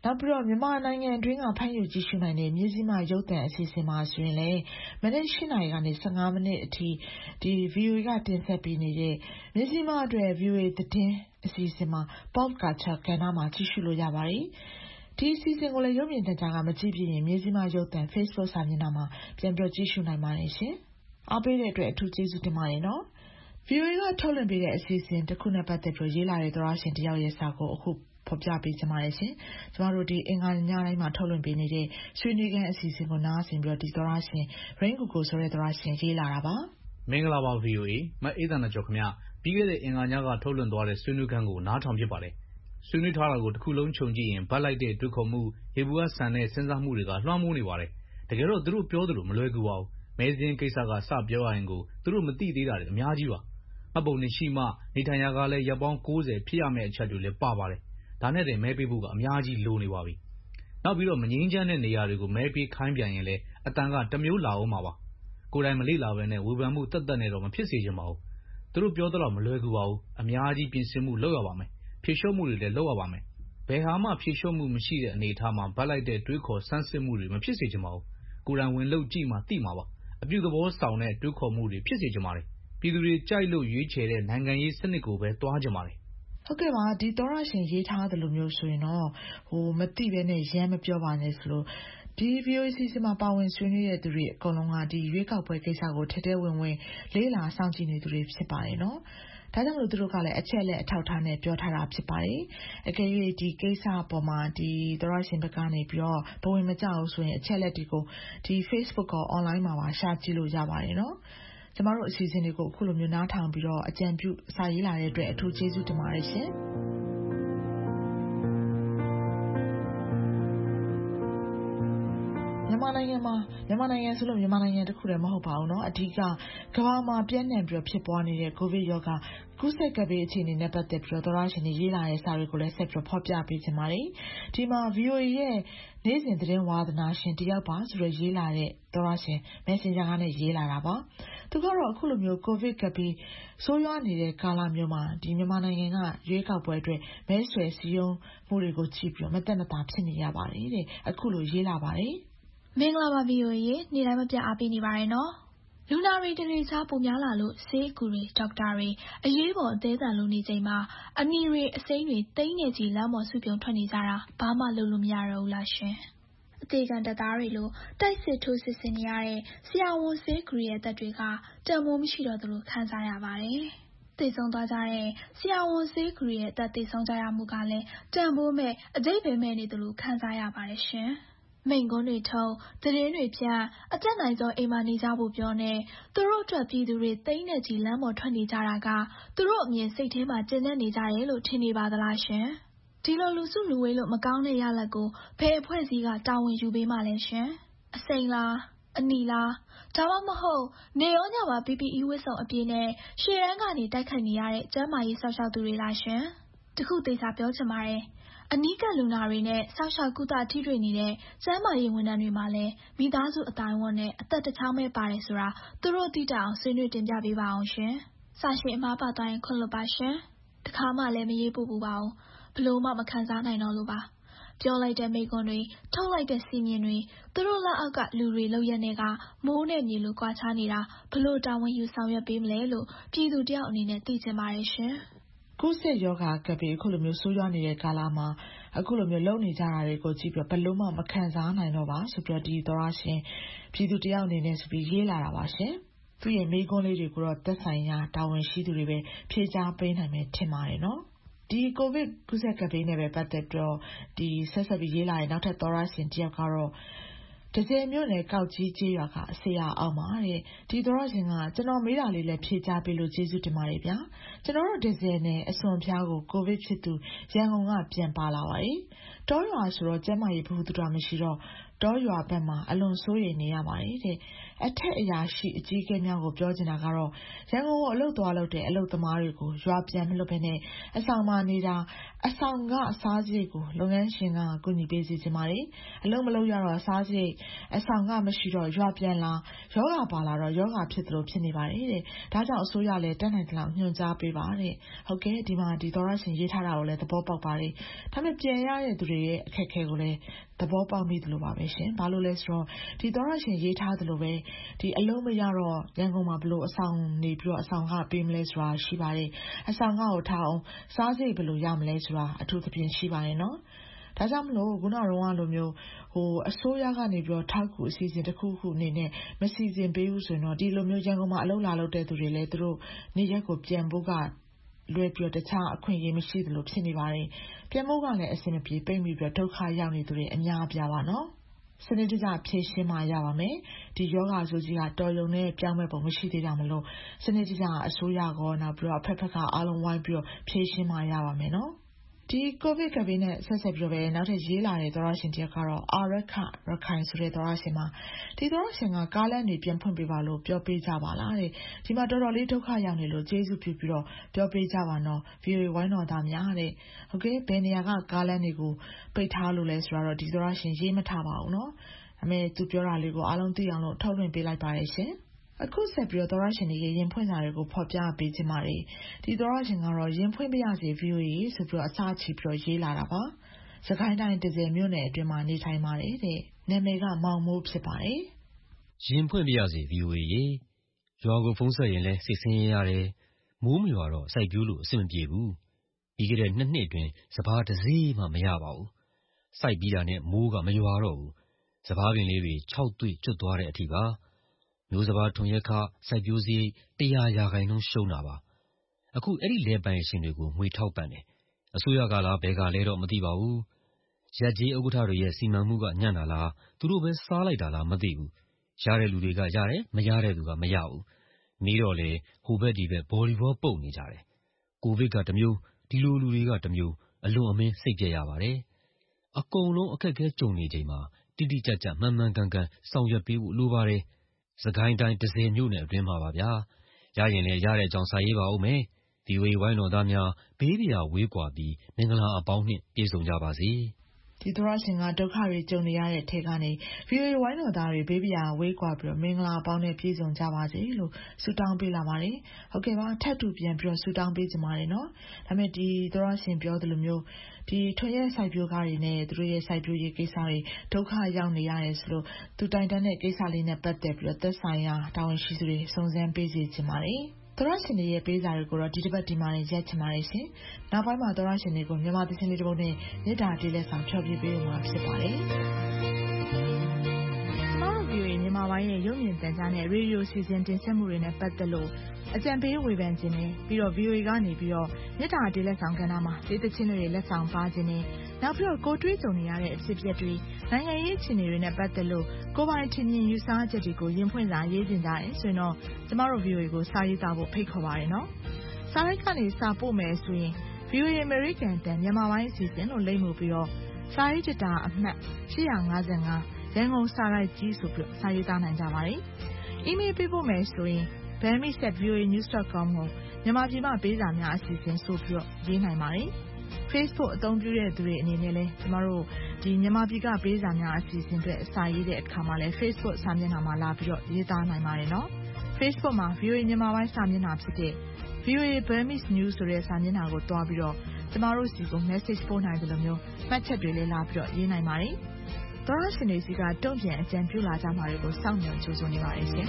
နောက်ပြီးတော့မြန်မာနိုင်ငံအတွင်းကဖမ်းယူကြည့်ရှုနိုင်တဲ့မြေစီမရုပ်သံအစီအစဉ်မှာဆိုရင်လည်းမနေ့၈နာရီကနေ၁၅မိနစ်အထိဒီ ဗီအိုအေ ကတင်ဆက်ပေးနေတဲ့မြေစီမအတွက် ဗီအိုအေသတင်းအစီအစဉ်မှာ Pop Culture ကဏ္ဍမှာကြည့်ရှုလို့ရပါတယ်ဒီအစီအစဉ်ကိုလည်းရုပ်မြင်သံကြားကမကြည့်ပြရင်မြေစီမရုပ်သံ Facebook စာမျက်နှာမှာပြန်ပြီးကြည့်ရှုနိုင်ပါတယ်ရှင်အားပေးတဲ့အတွက်အထူးကျေးဇူးတင်ပါတယ်နော်ဗီအိုအေကထုတ်လွှင့်ပေးတဲ့အစီအစဉ်တစ်ခုနဲ့ပတ်သက်ပြီးရေးလာတဲ့သောရရှင်တယောက်ရဲ့စာကိုအခုဖော်ပြပေးချင်ပါတယ်ရှင်ကျမတို့ဒီအင်္ဂါညတိုင်းမှာထုတ်လွှင့်ပေးနေတဲ့ဆွေးနွေးခန်းအစီအစဉ်ကိုနားဆင်ပြီးတော့ဒီသောရရှင် Rain Kuku ဆိုတဲ့သောရရှင်ရေးလာတာပါမင်္ဂလာပါ ဗီအိုအေ မအေးသန္တာကျော်ခင်ဗျပြီးခဲ့တဲ့အင်္ဂါညကထုတ်လွှင့်သွားတဲ့ဆွေးနွေးခန်းကိုနားထောင်ဖြစ်ပါတယ်ဆွေးနွေးထားတာကိုတစ်ခုလုံးခြုံကြည့်ရင်ဗတ်လိုက်တဲ့တွေးခေါ်မှုရေဘူးကဆန်တဲ့စဉ်းစားမှုတွေကလွှမ်းမိုးနေပါတယ်တကယ်တော့သူတို့ပြောသလိုမလွယ်ကူပါဘူးမဲစင်းကိစ္စကစပြောရရင်ကိုသူတို့မသိသေးတာတွေအများကြီးပါမှတ်ပုံနေရှိမှနေထိုင်ရာကလည်းရပ်ပေါင်း၉၀ဖြစ်ရမယ့်အချက်တွေလည်းပါပါတယ်ဒါနဲ့တည်းမဲပေးဖို့ကအများကြီးလိုနေပါပြီနောက်ပြီးတော့မငြိမ်းချမ်းတဲ့နေရာတွေကိုမဲပေးခိုင်းပြန်ရင်လည်းအတန်ကတစ်မျိုးလာအောင်ပါပါကိုယ်တိုင်မလေ့လာပဲနဲ့ဝေဖန်မှုတက်တက်နဲ့တော့မဖြစ်စေချင်ပါဘူးသူတို့ပြောတော့မလွယ်ကူပါဘူးအများကြီးပြင်ဆင်မှုလုပ်ရပါမယ်ဖြေလျှော့မှုတွေလည်းလုပ်ရပါမယ်ဘယ်ဟာမှဖြေလျှော့မှုမရှိတဲ့အနေအထားမှာဗတ်လိုက်တဲ့တွေးခေါ်စမ်းစစ်မှုတွေမဖြစ်စေချင်ပါဘူးကိုယ်တိုင်ဝင်လုပ်ကြည့်မှသိမှာပါအပြုသဘောဆောင်တဲ့တွေးခေါ်မှုတွေဖြစ်စေချင်ပါတယ်ပြည်သူတွေကြိုက်လို့ရွေးချယ်တဲ့နိုင်ငံရေးစနစ်ကိုပဲတွားချင်ပါတယ်ဟုတ်ကဲ့ပါဒီသောရရှင်ရေးထားတယ်လို့မျိုးဆိုရင်တော့ဟိုမသိပဲနဲ့ရမ်းမပြောပါနဲ့ဆိုလို့ဒီ ဗီအိုအေ စီစဉ်မှာပါဝင်ဆွေးနွေးတဲ့သူတွေအကုန်လုံးကဒီရွေးကောက်ပွဲကိစ္စကိုထဲထဲဝင်ဝင်လေးလာစောင့်ကြည့်နေသူတွေဖြစ်ပါတယ်နော်ဒါကြောင့်မလို့သူတို့ကလည်းအချက်လက်အထောက်ထားနဲ့ပြောထားတာဖြစ်ပါတယ်အကယ်၍ဒီကိစ္စအပေါ်မှာဒီသောရရှင်ဘက်ကနေပြီးတော့ဘဝင်မကြောက်ဆိုရင်အချက်လက်တွေကိုဒီ Facebook ကော online မှာပါရှာကြည့်လို့ရပါတယ်နော်ကျမတို့အစီအစဉ်တွေကိုအခုလိုမျိုးနားထောင်ပြီးတော့အကြံပြုစာရေးလာတဲ့အတွက်အထူးကျေးဇူးတင်ပါတယ်ရှင်မြန်မာနိုင်ငံမှာမြန်မာနိုင်ငံဆိုလို့မြန်မာနိုင်ငံတခုတည်းမဟုတ်ပါဘူးเนาะအဓိကကမ္ဘာမှာပြန့်နှံ့ပြီးဖြစ်ပွားနေတဲ့ကိုဗစ်ရောဂါကူးစက်ကပ်ဘေးအခြေအနေနဲ့ပတ်သက်ပြီးတော့သောရရှင်တွေရေးလာတဲ့စာတွေကိုလည်းဆက်ပြီးဖော်ပြပေးချင်ပါတယ်ဒီမှာ ဗီအိုအေ ရဲ့နေ့စဉ်သတင်းဝါသနာရှင်တယောက်ပါဆိုတော့ရေးလာတဲ့သောရရှင် Messenger ကနေရေးလာတာပါသူကတော့အခုလိုမျိုးကိုဗစ်ကပ်ဘေးဆိုးရွားနေတဲ့ကာလမျိုးမှာဒီမြန်မာနိုင်ငံကရွေးကောက်ပွဲအတွက်မဲဆွယ်စည်းရုံးမှုတွေကိုကြည့်ပြီးတော့မသက်မသာဖြစ်နေရပါတယ်တဲ့အခုလိုရေးလာပါတယ်မင်္ဂလာပါ ဗီအိုအေ နေ့တိုင်းမပြတ်အားပေးနေပါတယ်နော်လူနာတွေတရေချားပုံများလာလို့ဆေးအကူတွေဒေါက်တာတွေအရေးပေါ်အသေးအံလိုနေချိန်မှာအနီတွေအစိမ်းတွေတိတ်နေကြီးလမ်းပေါ်စုပြုံထွက်နေကြတာဘာမှလုပ်လို့မရတော့ဘူးလားရှင်အသေးကံတက်သားတွေလိုတိုက်စစ်ထိုးစစ်ဆင်နေရတဲ့ဆရာဝန်ဆေးကူရဲ့အသက်တွေကတန်ဖိုးမရှိတော့သလိုခံစားရပါတယ်သေဆုံးသွားကြတဲ့ဆရာဝန်ဆေးကူရဲ့အသက်သေဆုံးကြရမှုကလည်းတန်ဖိုးမဲ့အကျိတ်ပဲမဲ့နေသလိုခံစားရပါတယ်ရှင်မိန်ကုန်းတွေထုံသတင်းတွေပြအတက်နိုင်ဆုံးအိမ်မှာနေကြဖို့ပြောနေသူတို့အတွက်ပြည်သူတွေသိန်းနဲ့ကြီးလမ်းပေါ်ထွက်နေကြတာကသူတို့အမြင်စိတ်ထဲမှာကျဉ်းနေကြတယ်လို့ထင်နေပါသလားရှင်ဒီလိုလူစုလူဝေးလို့မကောင်းတဲ့ရလဒ်ကိုဘယ်အဖွဲ့အစည်းကတာဝန်ယူပေးမှလဲရှင်အစိမ်းလားအနီလားဒါမှမဟုတ်နေရောညမှာ ပီ ပီ အီ ဝတ်စုံအပြည့်နဲ့ရှေ့တန်းကနေတိုက်ခိုက်နေရတဲ့ကျန်းမာရေးစောင့်ရှောက်သူတွေလားရှင်တခုသေချာပြောချင်ပါတယ်အနီးကပ်လူနာတွေနဲ့ဆောက်ရှောက်ကုသထိတွေ့နေတဲ့ကျန်းမာရေးဝန်ထမ်းတွေမှာလည်းမိသားစုအတိုင်းအဝန်နဲ့အသက်တစ်ချောင်းပဲပါတယ်ဆိုတာသူတို့သိတတ်အောင်ဆွေးနွေးတင်ပြပေးပါအောင်ရှင်။စာရှင်အမှားပါသွားရင်ခွင့်လွှတ်ပါရှင်။တခါမှလည်းမရေးပို့ဘူးပါဘူး။ဘလို့မှမခံစားနိုင်တော့လို့ပါ။ပြောလိုက်တဲ့မိကွန်းတွေထုတ်လိုက်တဲ့စီမင်းတွေသူတို့လက်အောက်ကလူတွေလောက်ရတဲ့ကမိုးနဲ့မြေလိုကွာခြားနေတာဘလို့တာဝန်ယူဆောင်ရွက်ပေးမလဲလို့ပြည်သူတယောက်အနေနဲ့သိချင်ပါတယ်ရှင်။ကူးစက်ရောဂါကပ်ပြီးအခုလိုမျိုးဆိုးရွားနေတဲ့ကာလမှာအခုလိုမျိုးလုံနေကြတာတွေကိုကြည့်ပြီးဘယ်လို့မှမခံစားနိုင်တော့ပါဆိုပြီးဒီသောရရှင်ပြည်သူတယောက်အနေနဲ့ဆိုပြီးရေးလာတာပါရှင်သူရဲ့မိကွန်းလေးတွေကိုတော့သက်ဆိုင်ရာတာဝန်ရှိသူတွေပဲဖြေကြားပေးနိုင်မယ်ထင်ပါတယ်နော်ဒီကိုဗစ်ကူးစက်ကပ်ပြီးနဲ့ပဲပတ်သက်တော့ဒီဆက်ဆက်ပြီးရေးလာတဲ့နောက်ထပ်သောရရှင်တယောက်ကတော့တကယ်မျိုးနဲ့ကောက်ကြီးကြီးရွာကအစေရအောင်ပါတဲ့ဒီသောရရှင်ကကျွန်တော်မေးတာလေးလည်းဖြေကြားပေးလို့ကျေးဇူးတင်ပါတယ်ဗျာကျွန်တော်တို့ဒီဇယ်နဲ့အစွန်ဖျားကိုကိုဗစ်ဖြစ်သူရန်ကုန်ကပြန်ပါလာပါတယ်တောရွာဆိုတော့ကျမကြီးဘူးသူတော်မရှိတော့တောရွာဘက်မှာအလွန်စိုးရိမ်နေရပါတယ်တဲ့အထက်အရာရှိအကြီးအကဲများကိုပြောချင်တာကတော့ရန်ကုန်ကိုအလုပ်သွားလုပ်တဲ့အလုပ်သမားတွေကိုရွာပြန်မလွတ်ဘဲနဲ့အဆောင်မှာနေတာအဆောင်ကအစားစရိတ်ကိုလုပ်ငန်းရှင်ကကူညီပေးစီချင်ပါတယ်အလုပ်မလုပ်ရတော့အစားစရိတ်အဆောင်ကမရှိတော့ရွာပြန်လာယောဂပါလာတော့ယောဂဖြစ်သလိုဖြစ်နေပါတယ်တဲ့ဒါကြောင့်အစိုးရလည်းတက်နိုင်တဲ့လောက်ညွှန်ကြားပေးပါတဲ့ဟုတ်ကဲ့ဒီမှာဒီသောရရှင်ရေးထားတာကိုလည်းသဘောပေါက်ပါတယ်ဒါပေမဲ့ပြန်ရတဲ့သူတွေရဲ့အခက်အခဲကိုလည်းသဘောပေါက်မိသလိုပါပဲရှင်ဘာလို့လဲဆိုတော့ဒီသောရရှင်ရေးထားသလိုပဲဒီအလုံးမရတော့ရန်ကုန်မှာဘလို့အဆောင်နေပြီးတော့အဆောင်ကပေးမလဲဆိုတာရှိပါတယ်အဆောင်ကကိုထားအောင်စားစိတ်ဘလို့ရမလဲဆိုတာအထူးသဖြင့်ရှိပါတယ်နော်ဒါကြောင့်မလို့ခုနကတော့လိုမျိုးဟိုအစိုးရကနေပြီးတော့ထောက်ကူအစီအစဉ်တစ်ခုခုအနေနဲ့မစီစဉ်ပေးဘူးဆိုရင်တော့ဒီလိုမျိုးရန်ကုန်မှာအလုပ်လာလုပ်တဲ့သူတွေလည်းသူတို့နေရက်ကိုပြန်ဖို့ကလွယ်ပြီးတော့တခြားအခွင့်အရေးမရှိသလိုဖြစ်နေပါတယ်ပြန်ဖို့ကလည်းအဆင်မပြေပိတ်ပြီးပြီးတော့ဒုက္ခရောက်နေသူတွေအများပြားပါနော်စနစ်တကျဖြည့်ရှင်းမှရပါမယ်ဒီယောဂဆိုကြီးကတော်ရုံနဲ့ပြောင်းမဲ့ပုံမရှိသေးတာမလို့စနစ်တကျအစိုးရကောနောက်ပြီးတော့အဖက်ဖက်ကအားလုံးဝိုင်းပြီးတော့ဖြည့်ရှင်းမှရပါမယ်နော်ဒီကိုဗစ်ကပ်ဘေးနဲ့ဆက်ဆက်ပြီးတော့ပဲနောက်ထပ်ရေးလာတဲ့သောရရှင်တယောက်ကတော့အာရခရခိုင်ဆိုတဲ့သောရရှင်မှာဒီသောရရှင်ကကားလမ်းတွေပြန်ဖွင့်ပေးပါလို့ပြောပေးကြပါလားတဲ့ဒီမှာတော်တော်လေးဒုက္ခရောက်နေလို့ကျေးဇူးပြုပြီးတော့ပြောပေးကြပါနော် ဗီအိုအေ ဝိုင်းတော်သားများတဲ့ဟုတ်ကဲ့ဘယ်နေရာကကားလမ်းတွေကိုပိတ်ထားလို့လဲဆိုတော့ဒီသောရရှင်ရေးမထားပါဘူးနော်ဒါပေမဲ့သူပြောတာလေးကိုအားလုံးသိအောင်လို့ထုတ်လွှင့်ပေးလိုက်ပါတယ်ရှင်အခုဆက်ပြီးတော့သောရရှင်တွေရင်ဖွင့်စာတွေကိုဖော်ပြပေးခြင်းပါတယ်ဒီသောရရှင်ကတော့ရင်ဖွင့်ပြရစီ ဗီအိုအေ ဆိုပြီးတော့အစားချီပြီးတော့ရေးလာတာပါစကိုင်းတိုင်းတဇယ်မြို့နယ်အတွင်းမှာနေထိုင်ပါတယ်တဲ့နာမည်ကမောင်မိုးဖြစ်ပါတယ်ရင်ဖွင့်ပြရစီ ဗီအိုအေ ရေရွာကိုဖုန်းဆက်ရင်လဲစိတ်ဆင်းရဲရတယ်မိုးမရွာတော့စိုက်ပျိုးလို့အဆင်မပြေဘူးပြီးခဲ့တဲ့နှစ်နှစ်အတွင်းစပါးတစ်စီးမှမရပါဘူးစိုက်ပြီးတာနဲ့မိုးကမရွာတော့ဘူးစပါးပင်လေးတွေခြောက်သွေ့ကျွတ်သွားတဲ့အထိပါမျိုးစပါးထွန်ရက်ခစိုက်ပျိုးစရိတ်တရားရာခိုင်နှုန်းရှုံးတာပါအခုအဲ့ဒီလဲပိုင်ရှင်တွေကိုငွေထောက်ပံ့တယ်အစိုးရကလားဘယ်ကလဲတော့မသိပါဘူးရက်ကြီးဥက္ကဋ္ဌတွေရဲ့စီမံမှုကညံ့တာလားသူတို့ပဲစားလိုက်တာလားမသိဘူးရတဲ့လူတွေကရတယ်မရတဲ့သူကမရဘူးမေးတော့လေဟိုဘက်ဒီဘက်ဘော်လီဘောပုတ်နေကြတယ်ကိုဗစ်ကတမျိုးဒီလိုလူတွေကတမျိုးအလွန်အမင်းစိတ်ပြည့်ရပါတယ်အကုန်လုံးအခက်အခဲကြုံနေချိန်မှာတိတိကျကျမှန်မှန်ကန်ကန်ဆောင်ရွက်ပေးဖို့လိုပါတယ်စကိုင်းတိုင်းတဇယ်မြို့နယ်အတွင်းမှာပါဗျာရရင်လည်းရတဲ့အကြောင်းစာရေးပါဦးမယ် ဗီအိုအေ ဝိုင်းတော်သားများဘေးပြာဝေးကွာပြီးမင်္ဂလာအပေါင်းနှင့်ပြည့်စုံကြပါစေဒီသောရရှင်ကဒုက္ခတွေကြုံနေရတဲ့ထဲကနေ ဗီအိုအေ ဝိုင်းတော်သားတွေဘေးပြာဝေးကွာပြီးတော့မင်္ဂလာအပေါင်းနဲ့ပြည့်စုံကြပါစေလို့ဆုတောင်းပေးလာပါတယ်ဟုတ်ကဲ့ပါထပ်တူပြန်ပြီးတော့ဆုတောင်းပေးကြပါတယ်နော်ဒါပေမဲ့ဒီသောရရှင်ပြောသလိုမျိုးဒီထွန်ရက်စိုက်ပျိုးကားတွေနဲ့သူတို့ရဲ့စိုက်ပျိုးရေးကိစ္စတွေဒုက္ခရောက်နေရတယ်ဆိုလို့သူတိုင်တန်းတဲ့ကိစ္စလေးနဲ့ပတ်သက်ပြီးတော့သက်ဆိုင်ရာတာဝန်ရှိသူတွေစုံစမ်းပေးစီချင်ပါတယ်သောရရှင်တွေရဲ့ပေးစာတွေကိုတော့ဒီတစ်ပတ်ဒီမှာရက်ချင်ပါတယ်ရှင်နောက်ပိုင်းမှာသောရရှင်တွေကိုမြန်မာသင်းလေးတစ်ပုဒ်နဲ့မြေတားတေးလက်ဆောင်ဖျော်ဖြေပေးမှာဖြစ်ပါတယ်မောင်ဗီအိုအေမြန်မာပိုင်းရဲ့ရုပ်မြင်သံကြားနဲ့ရေဒီယိုစီစဉ်တင်ဆက်မှုတွေနဲ့ပတ်သက်လို့အကြံပေးဝေဖန်ခြင်းနဲ့ပြီးတော့ ဗီအိုအေ ကနေပြီးတော့မြေတားတေးလက်ဆောင်ကဏ္ဍမှာဒေသချင်းတွေလက်ဆောင်ပါခြင်းနဲ့နောက်ပြီးတော့ကိုတွေးကြုံနေရတဲ့အဖြစ်အပျက်တွေနိုင်ငံရေးအခြေအနေတွေနဲ့ပတ်သက်လို့ကိုပိုင်ထင်မြင်ယူဆချက်တွေကိုရင်ဖွင့်စာရေးတင်ကြတယ်ဆိုရင်တော့ကျမတို့ ဗီအိုအေ ကိုစာရေးသားဖို့ဖိတ်ခေါ်ပါရနော်စာရိုက်ကနေစာပို့မယ်ဆိုရင် ဗီအိုအေ American တန်မြန်မာပိုင်းအစီအစဉ်လို့လိမ့်မှုပြီးတော့စာရေးကြတာအမှတ်ရှစ်၅၅ရန်ကုန်စာရိုက်ကြီးဆိုပြီးစာရေးသားနိုင်ကြပါတယ်အီးမေးလ်ပေးပို့မယ်ဆိုရင် bammis at v o a news dot com ကိုမြန်မာပြည်မှာပေးစာများအစီအစဉ်ဆိုပြီးတော့ရေးနိုင်ပါတယ်Facebook အသုံးပြုတဲ့သူတွေအနေနဲ့လည်းကျမတို့ဒီမြန်မာပြည်ကပေးစာများအစီအစဉ်တွေအစာရေးတဲ့အခါမှာလည်း Facebook စာမျက်နှာမှာလာပြီးတော့ရေးသားနိုင်ပါတယ်နော် Facebook မှာ ဗီအိုအေ မြန်မာပိုင်းစာမျက်နှာဖြစ်တဲ့ ဗီအိုအေ Burmese News ဆိုတဲ့စာမျက်နှာကိုတွားပြီးတော့ကျမတို့စီကို message ပို့နိုင်တယ်လို့မျိုးမှတ်ချက်တွေလည်းလာပြီးတော့ရေးနိုင်ပါတယ်သောရရှင်တွေစီကတုံ့ပြန်အကြံပြုလာကြမှာတွေကိုစောင့်မျှော်ကြိုဆိုနေပါတယ်ရှင်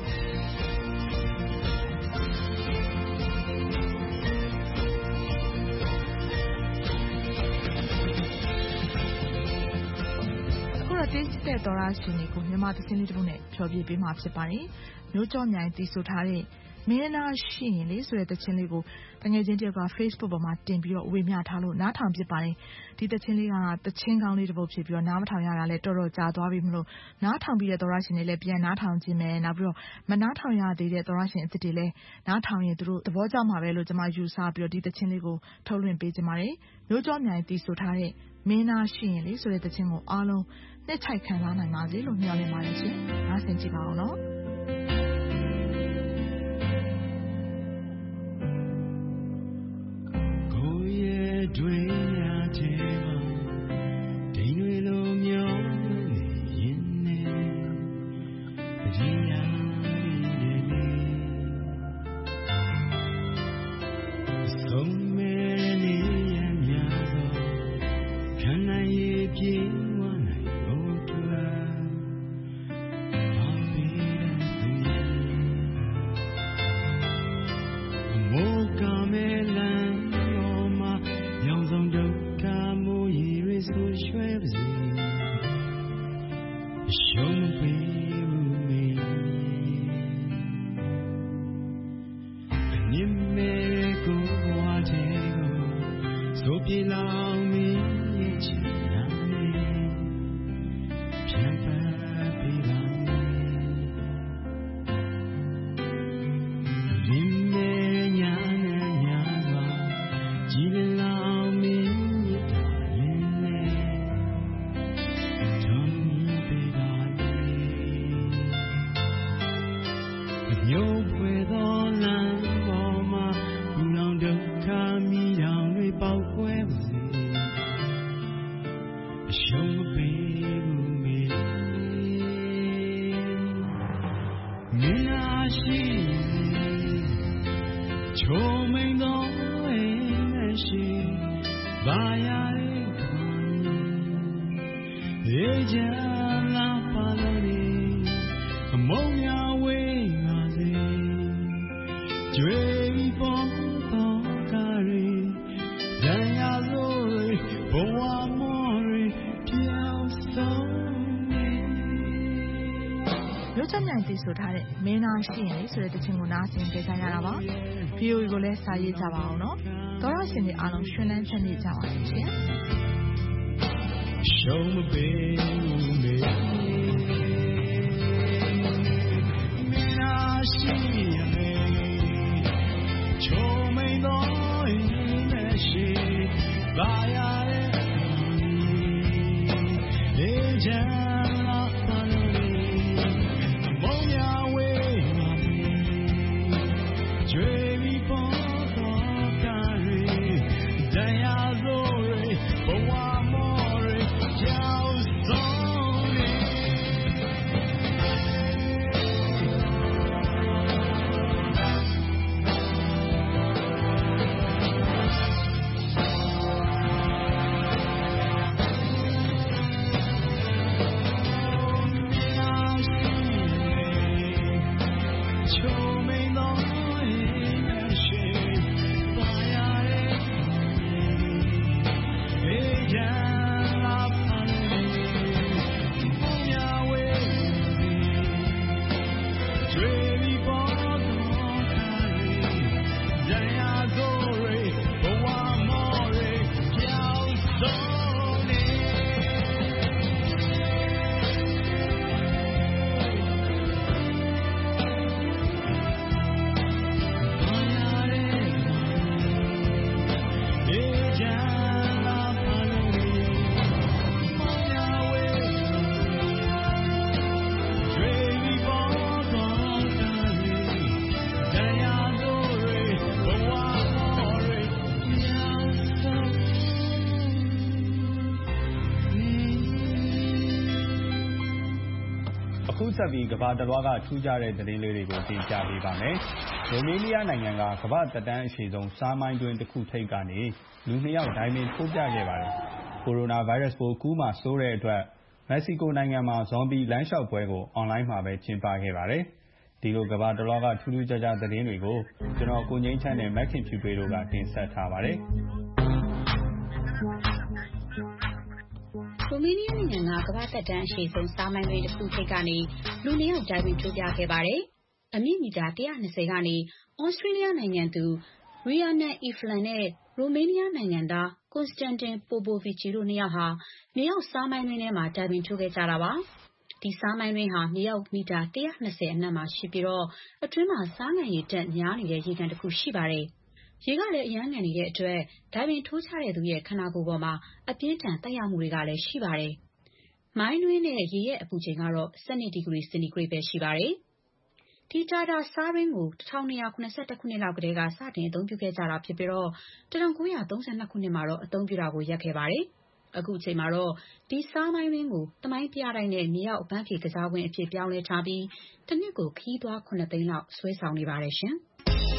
တင်းတဲ့သောရရှင်တွေကိုမြန်မာသင်းလေးတစ်ပုဒ်နဲ့ဖျော်ဖြေပေးမှာဖြစ်ပါတယ်။မျိုးကြောမြိုင်တီးဆိုထားတဲ့မင်းသားရှိရင်လေဆိုတဲ့သချင်းလေးကိုတငယ်ချင်းတယောက်က Facebook ပေါ်မှာတင်ပြီးတော့ဝေမျှထားလို့နားထောင်ဖြစ်ပါတယ်ဒီသချင်းလေးကသချင်းကောင်းလေးတစ်ပုဒ်ဖြစ်ပြီးတော့နားမထောင်ရတာလည်းတော်တော်ကြာသွားပြီမလို့နားထောင်ပြီးတဲ့သောရရှင်တွေလည်းပြန်နားထောင်ခြင်းပဲနောက်ပြီးတော့မနားထောင်ရသေးတဲ့သောရရှင်အစ်စ်တွေလည်းနားထောင်ရင်သူတို့သဘောကျမှာပဲလို့ကျွန်မယူဆပြီးတော့ဒီသချင်းလေးကိုထုတ်လွှင့်ပေးကြပါတယ်မျိုးကြောမြိုင်တီးဆိုထားတဲ့မင်းသားရှိရင်လေဆိုတဲ့သချင်းကိုအားလုံးနှစ်ချိုက်ခံစားနိုင်ပါစေလို့မျှော်လင့်ပါတယ်ရှင်နားဆင်ကြည့်ပါအောင်နော်တွေရတဲ့မှာဒိန်တွေလိုမျိုးနေရင်နဲ့အကြီးရနေနေဆုံးမဲ့နေရများသောခန္ဓာရဲ့ပြေဝနိုင်ဖို့တွေ့ဘာဖြစ်လဲမိုးကမဲလန်းဒုက္ခမိုးရီရဆိုရွှဲပါစေရှုံးပေးမှုမေအမြင်မဲ့ကိုဝါချေကိုဆိုပြေလောင်မင်းရဲ့ချစ်နာနေပြန်ပတ်ပြီးပါမယ်မြင်မဲ့ညာနဲ့ညာစွာကြည်လောင်မျိုးဖွယ်သောလမ်းပေါ်မှာဘူလောင်ဒုက္ခမီးတောင်တွေပေါက်ကွဲပါစေအရှုံးမပေးဘူးမေမင်းအားရှိချုံမိန်သောအိမ်မရှိဘာရတဲ့ခေါင်းရေးကြလာပါလို့အမုံများဝေးကျွေးပေါ်တော့ကာရီရန်ရလို့ဘဝမော်ရီပြောင်းဆုံးနေမျိုးချမြိုင်တီးဆိုထားတဲ့မင်းသားရှိရင်လေဆိုတဲ့သချင်းကိုနားဆင်ကြကြရတာပါ ဗီအိုအေ ကိုလည်းစာရေးကြပါအောင်နော်သောရရှင်တွေအားလုံးရှင်လန်းချမ်းမြေ့ကြပါစေရှင်ရှုံးမပေးဘူးမေမင်းသားရှိရင်ချုံမိန်သောအိမ်မရှိဘာရတဲ့လေချမ်းလာပါလို့အမုံများဝေးပါပြီကျွေးပြီးပေါ်တော့ကာရီတရားစိုးရီဘဝမော်ရီကြောက်ဆုံးနေဆက်ပြီးကမ္ဘာတစ်လွှားကထူးခြားတဲ့သတင်းလေးတွေကိုတင်ပြပေးပါမယ်။ရိုမေးနီးယားနိုင်ငံကကမ္ဘာ့သက်တမ်းအရှည်ဆုံးဆားမိုင်းတွင်းတစ်ခုထိပ်ကနေလူနှစ်ယောက်ဒိုင်မင်ထိုးပြခဲ့ပါတယ်။ကိုရိုနာဗိုင်းရပ်စ်ပိုးကူးမှာစိုးတဲ့အတွက်မက္ကဆီကိုနိုင်ငံမှာဇွန်ဘီလမ်းလျှောက်ပွဲကိုအွန်လိုင်းမှာပဲကျင်းပခဲ့ပါတယ်။ဒီလိုကမ္ဘာတစ်လွှားကထူးထူးခြားခြားသတင်းတွေကိုကျွန်တော်ကိုငိမ့်ချမ်းနဲ့မက်ခင်ဖြူပေးတို့ကတင်ဆက်ထားပါတယ်။ရိုမေးနီးယားနိုင်ငံကကမ္ဘာ့သက်တမ်းအရှည်ဆုံးဆားမိုင်းတွင်းတစ်ခုထိပ်ကနေလူနှစ်ယောက်ဒိုင်မင်ထိုးပြခဲ့ပါတယ်အမြင့်မီတာone hundred twentyကနေ ဩစတြေးလျနိုင်ငံသူ Rhiannon Eflin နဲ့ ရိုမေးနီးယားနိုင်ငံသား Konstantin Popovici တို့နှစ်ယောက်ဟာ မြေအောက်ဆားမိုင်းတွင်းထဲမှာ diving ထိုးခဲ့ကြတာပါ။ ဒီဆားမိုင်းတွင်းဟာ မြေအောက်မီတာone hundred twentyအနက်မှာရှိပြီးတော့ အတွင်းမှာဆားငံရည်ဓာတ်များနေတဲ့ရေကန်တစ်ခုရှိပါတယ်။ ရေကလည်းအရမ်းငန်နေတဲ့အတွက် diving ထိုးကြတဲ့သူရဲ့ခန္ဓာကိုယ်ပေါ်မှာအပြင်းထန်သက်ရောက်မှုတွေကလည်းရှိပါတယ်။မိုင်းတွင်းနဲ့ရေရဲ့အပူချိန်ကတော့twelveဒီဂရီစင်တီဂရိတ်ပဲရှိပါတယ်။ဒီတာတာဆားတွင်းကိုtwelve seventy-oneခုနှစ်လောက်ကတည်းကစတင်အသုံးပြုခဲ့ကြတာဖြစ်ပြီးတော့nineteen thirty-twoခုနှစ်မှာတော့အသုံးပြုတာကိုရပ်ခဲ့ပါတယ်။အခုအချိန်မှာတော့ဒီဆားမိုင်းတွင်းကိုသမိုင်းပြတိုက်နဲ့မြေအောက်အပန်းဖြေကစားကွင်းအဖြစ်ပြောင်းလဲထားပြီးတစ်နှစ်ကိုခရီးသွားsevenသိန်းလောက်ဆွဲဆောင်နေပါတယ်ရှင်။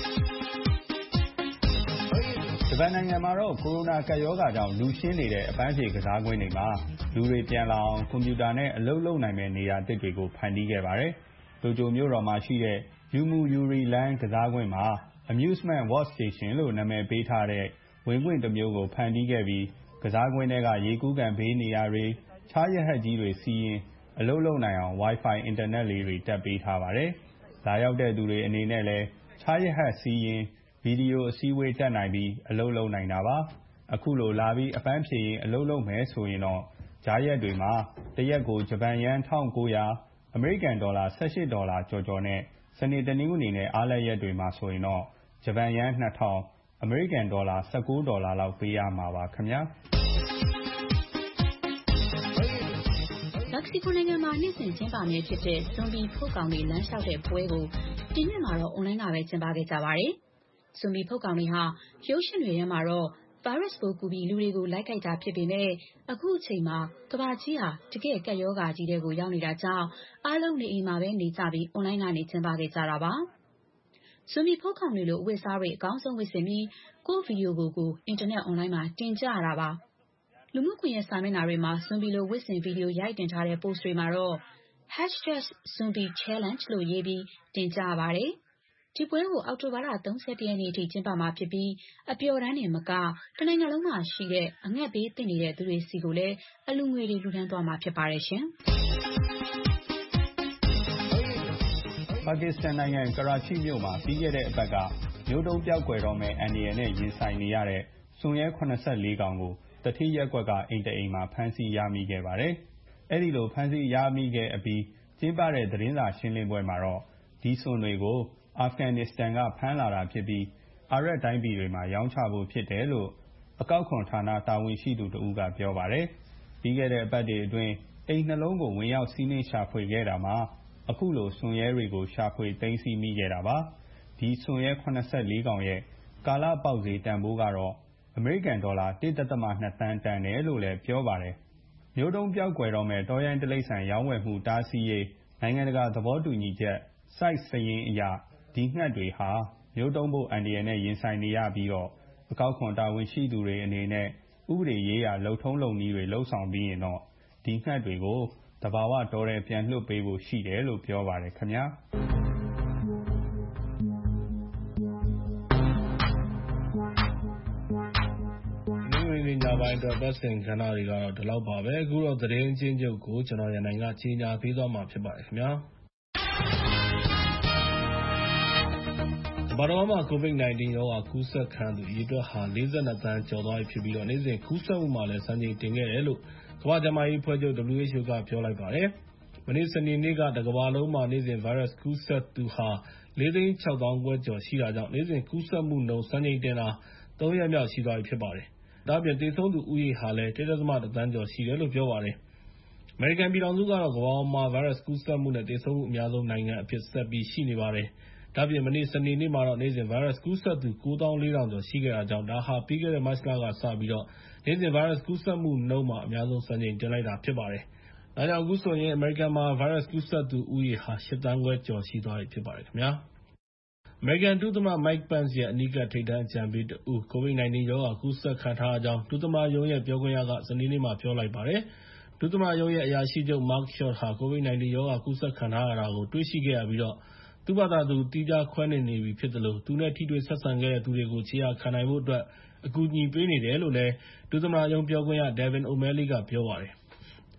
ဂျပန်နိုင်ငံမှာတော့ကိုရိုနာကပ်ရောဂါကြောင့်လူရှင်းနေတဲ့အပန်းဖြေကစားကွင်းတွေမှာလူတွေပြန်လာအောင်ကွန်ပျူတာနဲ့အလုပ်လုပ်နိုင်မယ့်နေရာသစ်တွေကိုဖန်တီးခဲ့ပါတယ်။တိုကျိုမြို့တော်မှာရှိတဲ့ Yomiuri Land ကစားကွင်းမှာ Amusement Workstation လို့နာမည်ပေးထားတဲ့ဝင်ခွင့်တစ်မျိုးကိုဖန်တီးခဲ့ပြီးကစားကွင်းထဲကရေကူးကန်ဘေးနေရာတွေခြားရဟတ်ကြီးတွေစီးရင်အလုပ်လုပ်နိုင်အောင် Wi-Fi အင်တာနက်လေးတွေတပ်ပေးထားပါတယ်။လာရောက်တဲ့သူတွေအနေနဲ့လည်းခြားရဟတ်စီးရင်ဗီဒီယိုအစည်းအဝေးတက်နိုင်ပြီးအလုပ်လုပ်နိုင်တာပါ။အခုလိုလာပြီးအပန်းဖြေရင်အလုပ်လုပ်မယ်ဆိုရင်တော့ကြားရက်တွေမှာတစ်ရက်ကိုဂျပန်ယန်းone thousand nine hundredအမေရိကန်ဒေါ်လာeighteenဒေါ်လာကျော်ကျော်နဲ့စနေတနင်္ဂနွေနဲ့အားလပ်ရက်တွေမှာဆိုရင်တော့ဂျပန်ယန်းtwo thousandအမေရိကန်ဒေါ်လာnineteenဒေါ်လာလောက်ပေးရမှာပါခင်ဗျာ။မက္ကဆီကိုနိုင်ငံမှာနှစ်စဉ်ကျင်းပမြဲဖြစ်တဲ့ဇွန်ဘီဖုတ်ကောင်တွေလမ်းလျှောက်တဲ့ပွဲကိုဒီနှစ်မှာတော့အွန်လိုင်းကပဲကျင်းပခဲ့ကြပါတယ်။ဇွန်ဘီဖုတ်ကောင်တွေဟာရုပ်ရှင်တွေထဲမှာတော့ဗိုင်းရပ်စ်ပိုးကူပြီးလူတွေကိုလိုက်ကိုက်တာဖြစ်ပေမဲ့အခုအချိန်မှာကမ္ဘာကြီးဟာတကယ့်ကပ်ရောဂါကြီးတွေကိုရောက်နေတာကြောင့်အားလုံးနေအိမ်မှာပဲနေကြပြီးအွန်လိုင်းကနေကျင်းပခဲ့ကြတာပါ။ဇွန်ဘီဖုတ်ကောင်တွေလိုအဝတ်အစားတွေအကောင်းဆုံးဝတ်ဆင်ပြီးကိုယ့်ဗီဒီယိုကိုကိုအင်တာနက်အွန်လိုင်းမှာတင်ကြရတာပါ။လူမှုကွန်ရက်စာမျက်နှာတွေမှာဇွန်ဘီလိုဝတ်ဆင်ဗီဒီယိုရိုက်တင်ထားတဲ့ post တွေမှာတော့ hashtag zombie challenge လို့ရေးပြီးတင်ကြရပါတယ်။ဒီပွဲကိုအောက်တိုဘာလthirty-oneရက်နေ့အထိကျင်းပမှာဖြစ်ပြီးအပျော်တမ်းတင်မကတနိုင်ငံလုံးမှာရှိတဲ့အငတ်ဘေးသင့်နေတဲ့သူတွေစီကိုလည်းအလှူငွေတွေလှူဒန်းသွားမှာဖြစ်ပါတယ်ရှင်။ပါကစ္စတန်နိုင်ငံကရာချိမြို့မှာပြီးခဲ့တဲ့အပတ်ကမျိုးတုံးပြောက်ကွယ်တော့မယ့်အန္တရာယ်နဲ့ရင်ဆိုင်နေရတဲ့စွန်ရဲseventy-fourကောင်ကိုတတိယရပ်ကွက်ကအိမ်တအိမ်မှာဖမ်းဆီးရမိခဲ့ပါတယ်။အဲဒီလိုဖမ်းဆီးရမိခဲ့အပြီးကျင်းပတဲ့သတင်းစာရှင်းလင်းပွဲမှာတော့ဒီစွန်တွေကိုအာဖဂန်နစ္စတန်ကဖမ်းလာတာဖြစ်ပြီးအာရပ်တိုင်းပြည်တွေမှာရောင်းချဖို့ဖြစ်တယ်လို့အကောက်ခွန်ဌာနတာဝန်ရှိသူတဦးကပြောပါတယ်။ပြီးခဲ့တဲ့အပတ်တွေအတွင်းအိမ်နှလုံးကိုဝင်ရောက်စီးနင်းရှာဖွေခဲ့တာမှာအခုလိုစွန်ရဲတွေကိုရှာဖွေသိမ်းဆည်းမိခဲ့တာပါ။ဒီစွန်ရဲseventy-fourကောင်ရဲ့ကာလပေါက်ဈေးတန်ဖိုးကတော့အမေရိကန်ဒေါ်လာone point twoသန်းတန်တယ်လို့လည်းပြောပါတယ်။မျိုးတုံးပြောက်ကွယ်တော့မယ့်တောရိုင်းတိရစ္ဆာန်ရောင်းဝယ်မှုတားဆီးရေးနိုင်ငံတကာသဘောတူညီချက် Site စာရင်းအရဒီငှက်တွေဟာမျိုးတုံးဖို့အန္တရာယ်နဲ့ရင်ဆိုင်နေရပြီးတော့အကောက်ခွန်တာဝန်ရှိသူတွေအနေနဲ့ဥပဒေရေးရာလုပ်ထုံးလုပ်နည်းတွေလှုပ်ဆောင်ပြီးရင်တော့ဒီငှက်တွေကိုတဘာဝတောထဲပြန်လွှတ်ပေးဖို့ရှိတယ်လို့ပြောပါတယ်ခင်ဗျာ။ညပိုင်းအတွက်ပတ်စင်ကဏ္ဍတွေကတော့ဒီလောက်ပါပဲအခုတော့သတင်းချင်းချုပ်ကိုကျွန်တော်ရန်နိုင်ကကြီးညာပေးသွားမှာဖြစ်ပါတယ်ခင်ဗျာဘာတော်မှာ ကိုဗစ်nineteen ရောဂါကူးစက်ခံသူအရေအတွက်ဟာforty-twoသန်းကျော်သွားပြီဖြစ်ပြီးတော့နေ့စဉ်ကူးစက်မှုမှာလည်းစံချိန်တင်ခဲ့တယ်လို့ကမ္ဘာ့ကျန်းမာရေးအဖွဲ့ချုပ် W H O ကပြောလိုက်ပါတယ်။မနေ့စနေနေ့ကတကမ္ဘာလုံးမှာနေ့စဉ် virus ကူးစက်သူဟာfourသိန်းsixသောင်းခွဲကျော်ရှိတာကြောင့်နေ့စဉ်ကူးစက်မှုနှုန်းစံချိန်တင်တာthreeရက်မြောက်ရှိသွားပြီဖြစ်ပါတယ်။ဒါ့အပြင်သေဆုံးသူဦးရေဟာလည်းone point oneသန်းကျော်ရှိတယ်လို့ပြောပါတယ်။အမေရိကန်ပြည်ထောင်စုကတော့ကမ္ဘာပေါ်မှာ virus ကူးစက်မှုနဲ့သေဆုံးမှုအများဆုံးနိုင်ငံအဖြစ်ဆက်ပြီးရှိနေပါတယ်။ဒါ့အပြင်မနေ့စနေနေ့မှာတော့နေ့စဉ် virus ကူးစက်သူnine thousand four thousandကျော်ရှိခဲ့တာကြောင့်ဒါဟာပြီးခဲ့တဲ့မတ်လကစပြီးတော့နေ့စဉ် virus ကူးစက်မှုနှုန်းမှာအများဆုံးစံချိန်တင်လိုက်တာဖြစ်ပါတယ်။ဒါကြောင့်အခုဆိုရင်အမေရိကန်မှာ virus ကူးစက်သူဦးရေဟာeightသန်းခွဲကျော်ရှိသွားပြီဖြစ်ပါတယ်ခင်ဗျာ။အမေရိကန်ဒုသမ္မတ Mike Pence ရဲ့အနီးကပ်ထိပ်တန်းအကြံပေးတဦးကိုဗစ်nineteenရောဂါကူးစက်ခံထားရကြောင်းဒုသမ္မတရုံးရဲ့ပြောခွင့်ရကစနေနေ့မှာပြောလိုက်ပါတယ်။ဒုသမ္မတရုံးရဲ့အရာရှိချုပ် Mark Short ဟာကိုဗစ်nineteenရောဂါကူးစက်ခံထားရတာကိုတွေ့ရှိခဲ့ရပြီးတော့သူ့ဘာသာသူသီးခြားခွဲနေနေပြီဖြစ်တယ်လို့သူနဲ့ထိတွေ့ဆက်ဆံခဲ့တဲ့သူတွေကိုခြေရာခံနိုင်ဖို့အတွက်အကူအညီပေးနေတယ်လို့လည်းဒုသမ္မတရုံးပြောခွင့်ရ Devin O'Malley ကပြောပါတယ်။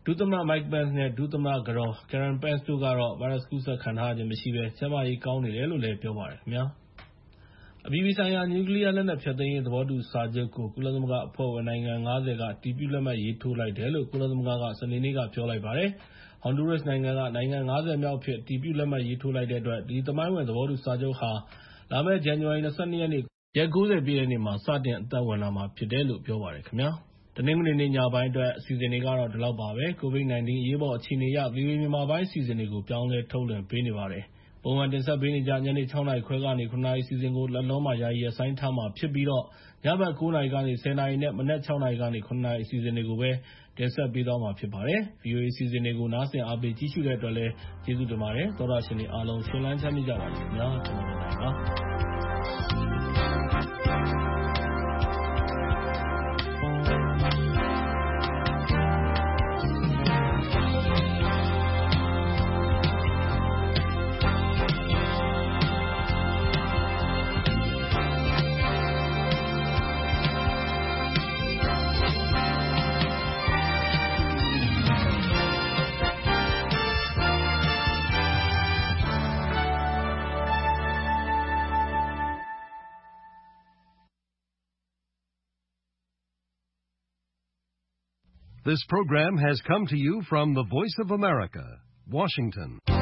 ဒုသမ္မတ Mike Pence နဲ့ ဒုသမ္မတကတော် Karen Pence တို့ကတော့ ဗိုင်းရပ်စ်ကူးစက်ခံထားရခြင်းမရှိဘဲ ကျန်းမာရေးကောင်းနေတယ်လို့လည်း ပြောပါတယ်ခင်ဗျာ။ အပြည်ပြည်ဆိုင်ရာ နျူကလီးယားလက်နက်ဖျက်သိမ်းရေးသဘောတူစာချုပ်ကို ကုလသမဂ္ဂအဖွဲ့ဝင်နိုင်ငံ ၅၀ က အတည်ပြုလက်မှတ်ရေးထိုးလိုက်တယ်လို့ ကုလသမဂ္ဂက စနေနေ့က ပြောလိုက်ပါတယ်။ Honduras နိုင်ငံက နိုင်ငံ ၅၀ မြောက်အဖြစ် အတည်ပြုလက်မှတ်ရေးထိုးလိုက်တဲ့အတွက် ဒီသမိုင်းဝင်သဘောတူစာချုပ်ဟာ လာမယ့် ဇန်နဝါရီ ၂၂ ရက်နေ့ ရက် ၉၀ ပြည့်တဲ့နေ့မှာ စတင်အသက်ဝင်လာမှာဖြစ်တယ်လို့ ပြောပါတယ်ခင်ဗျာ။ တနင်္ဂနွေနေ့ညပိုင်းအတွက် အစီအစဉ်တွေကတော့ ဒီလောက်ပါပဲ။ ကိုဗစ် ၁၉ အရေးပေါ်အခြေအနေအရ ဗီအိုအေမြန်မာပိုင်းအစီအစဉ်တွေကို ပြောင်းလဲထုတ်လွှင့်ပေးနေပါတယ်။ ပုံမှန်တင်ဆက်ပေးနေကျ ညနေ ၆ နာရီခွဲကနေ ၇ နာရီအစီအစဉ်ကို လတ်တလောမှာ ယာယီရပ်ဆိုင်းထားမှာဖြစ်ပြီး ညဘက် ၉ နာရီကနေ ၁၀ နာရီနဲ့ မနက် ၆ နာရီကနေ ၇ နာရီအစီအစဉ်တွေကိုပဲ တင်ဆက်ပေးသွားမှာဖြစ်ပါတယ်။ ဗီအိုအေအစီအစဉ်တွေကို နားဆင်အားပေးကြည့်ရှုတဲ့အတွက်လည်း ကျေးဇူးတင်ပါတယ်။ သောတရှင်တွေအားလုံး ရွှင်လန်းချမ်းမြေ့ကြပါစေခင်ဗျာ။ ကျွန်တော် နိုင်ပါ။ This program has come to you from the Voice of America, Washington.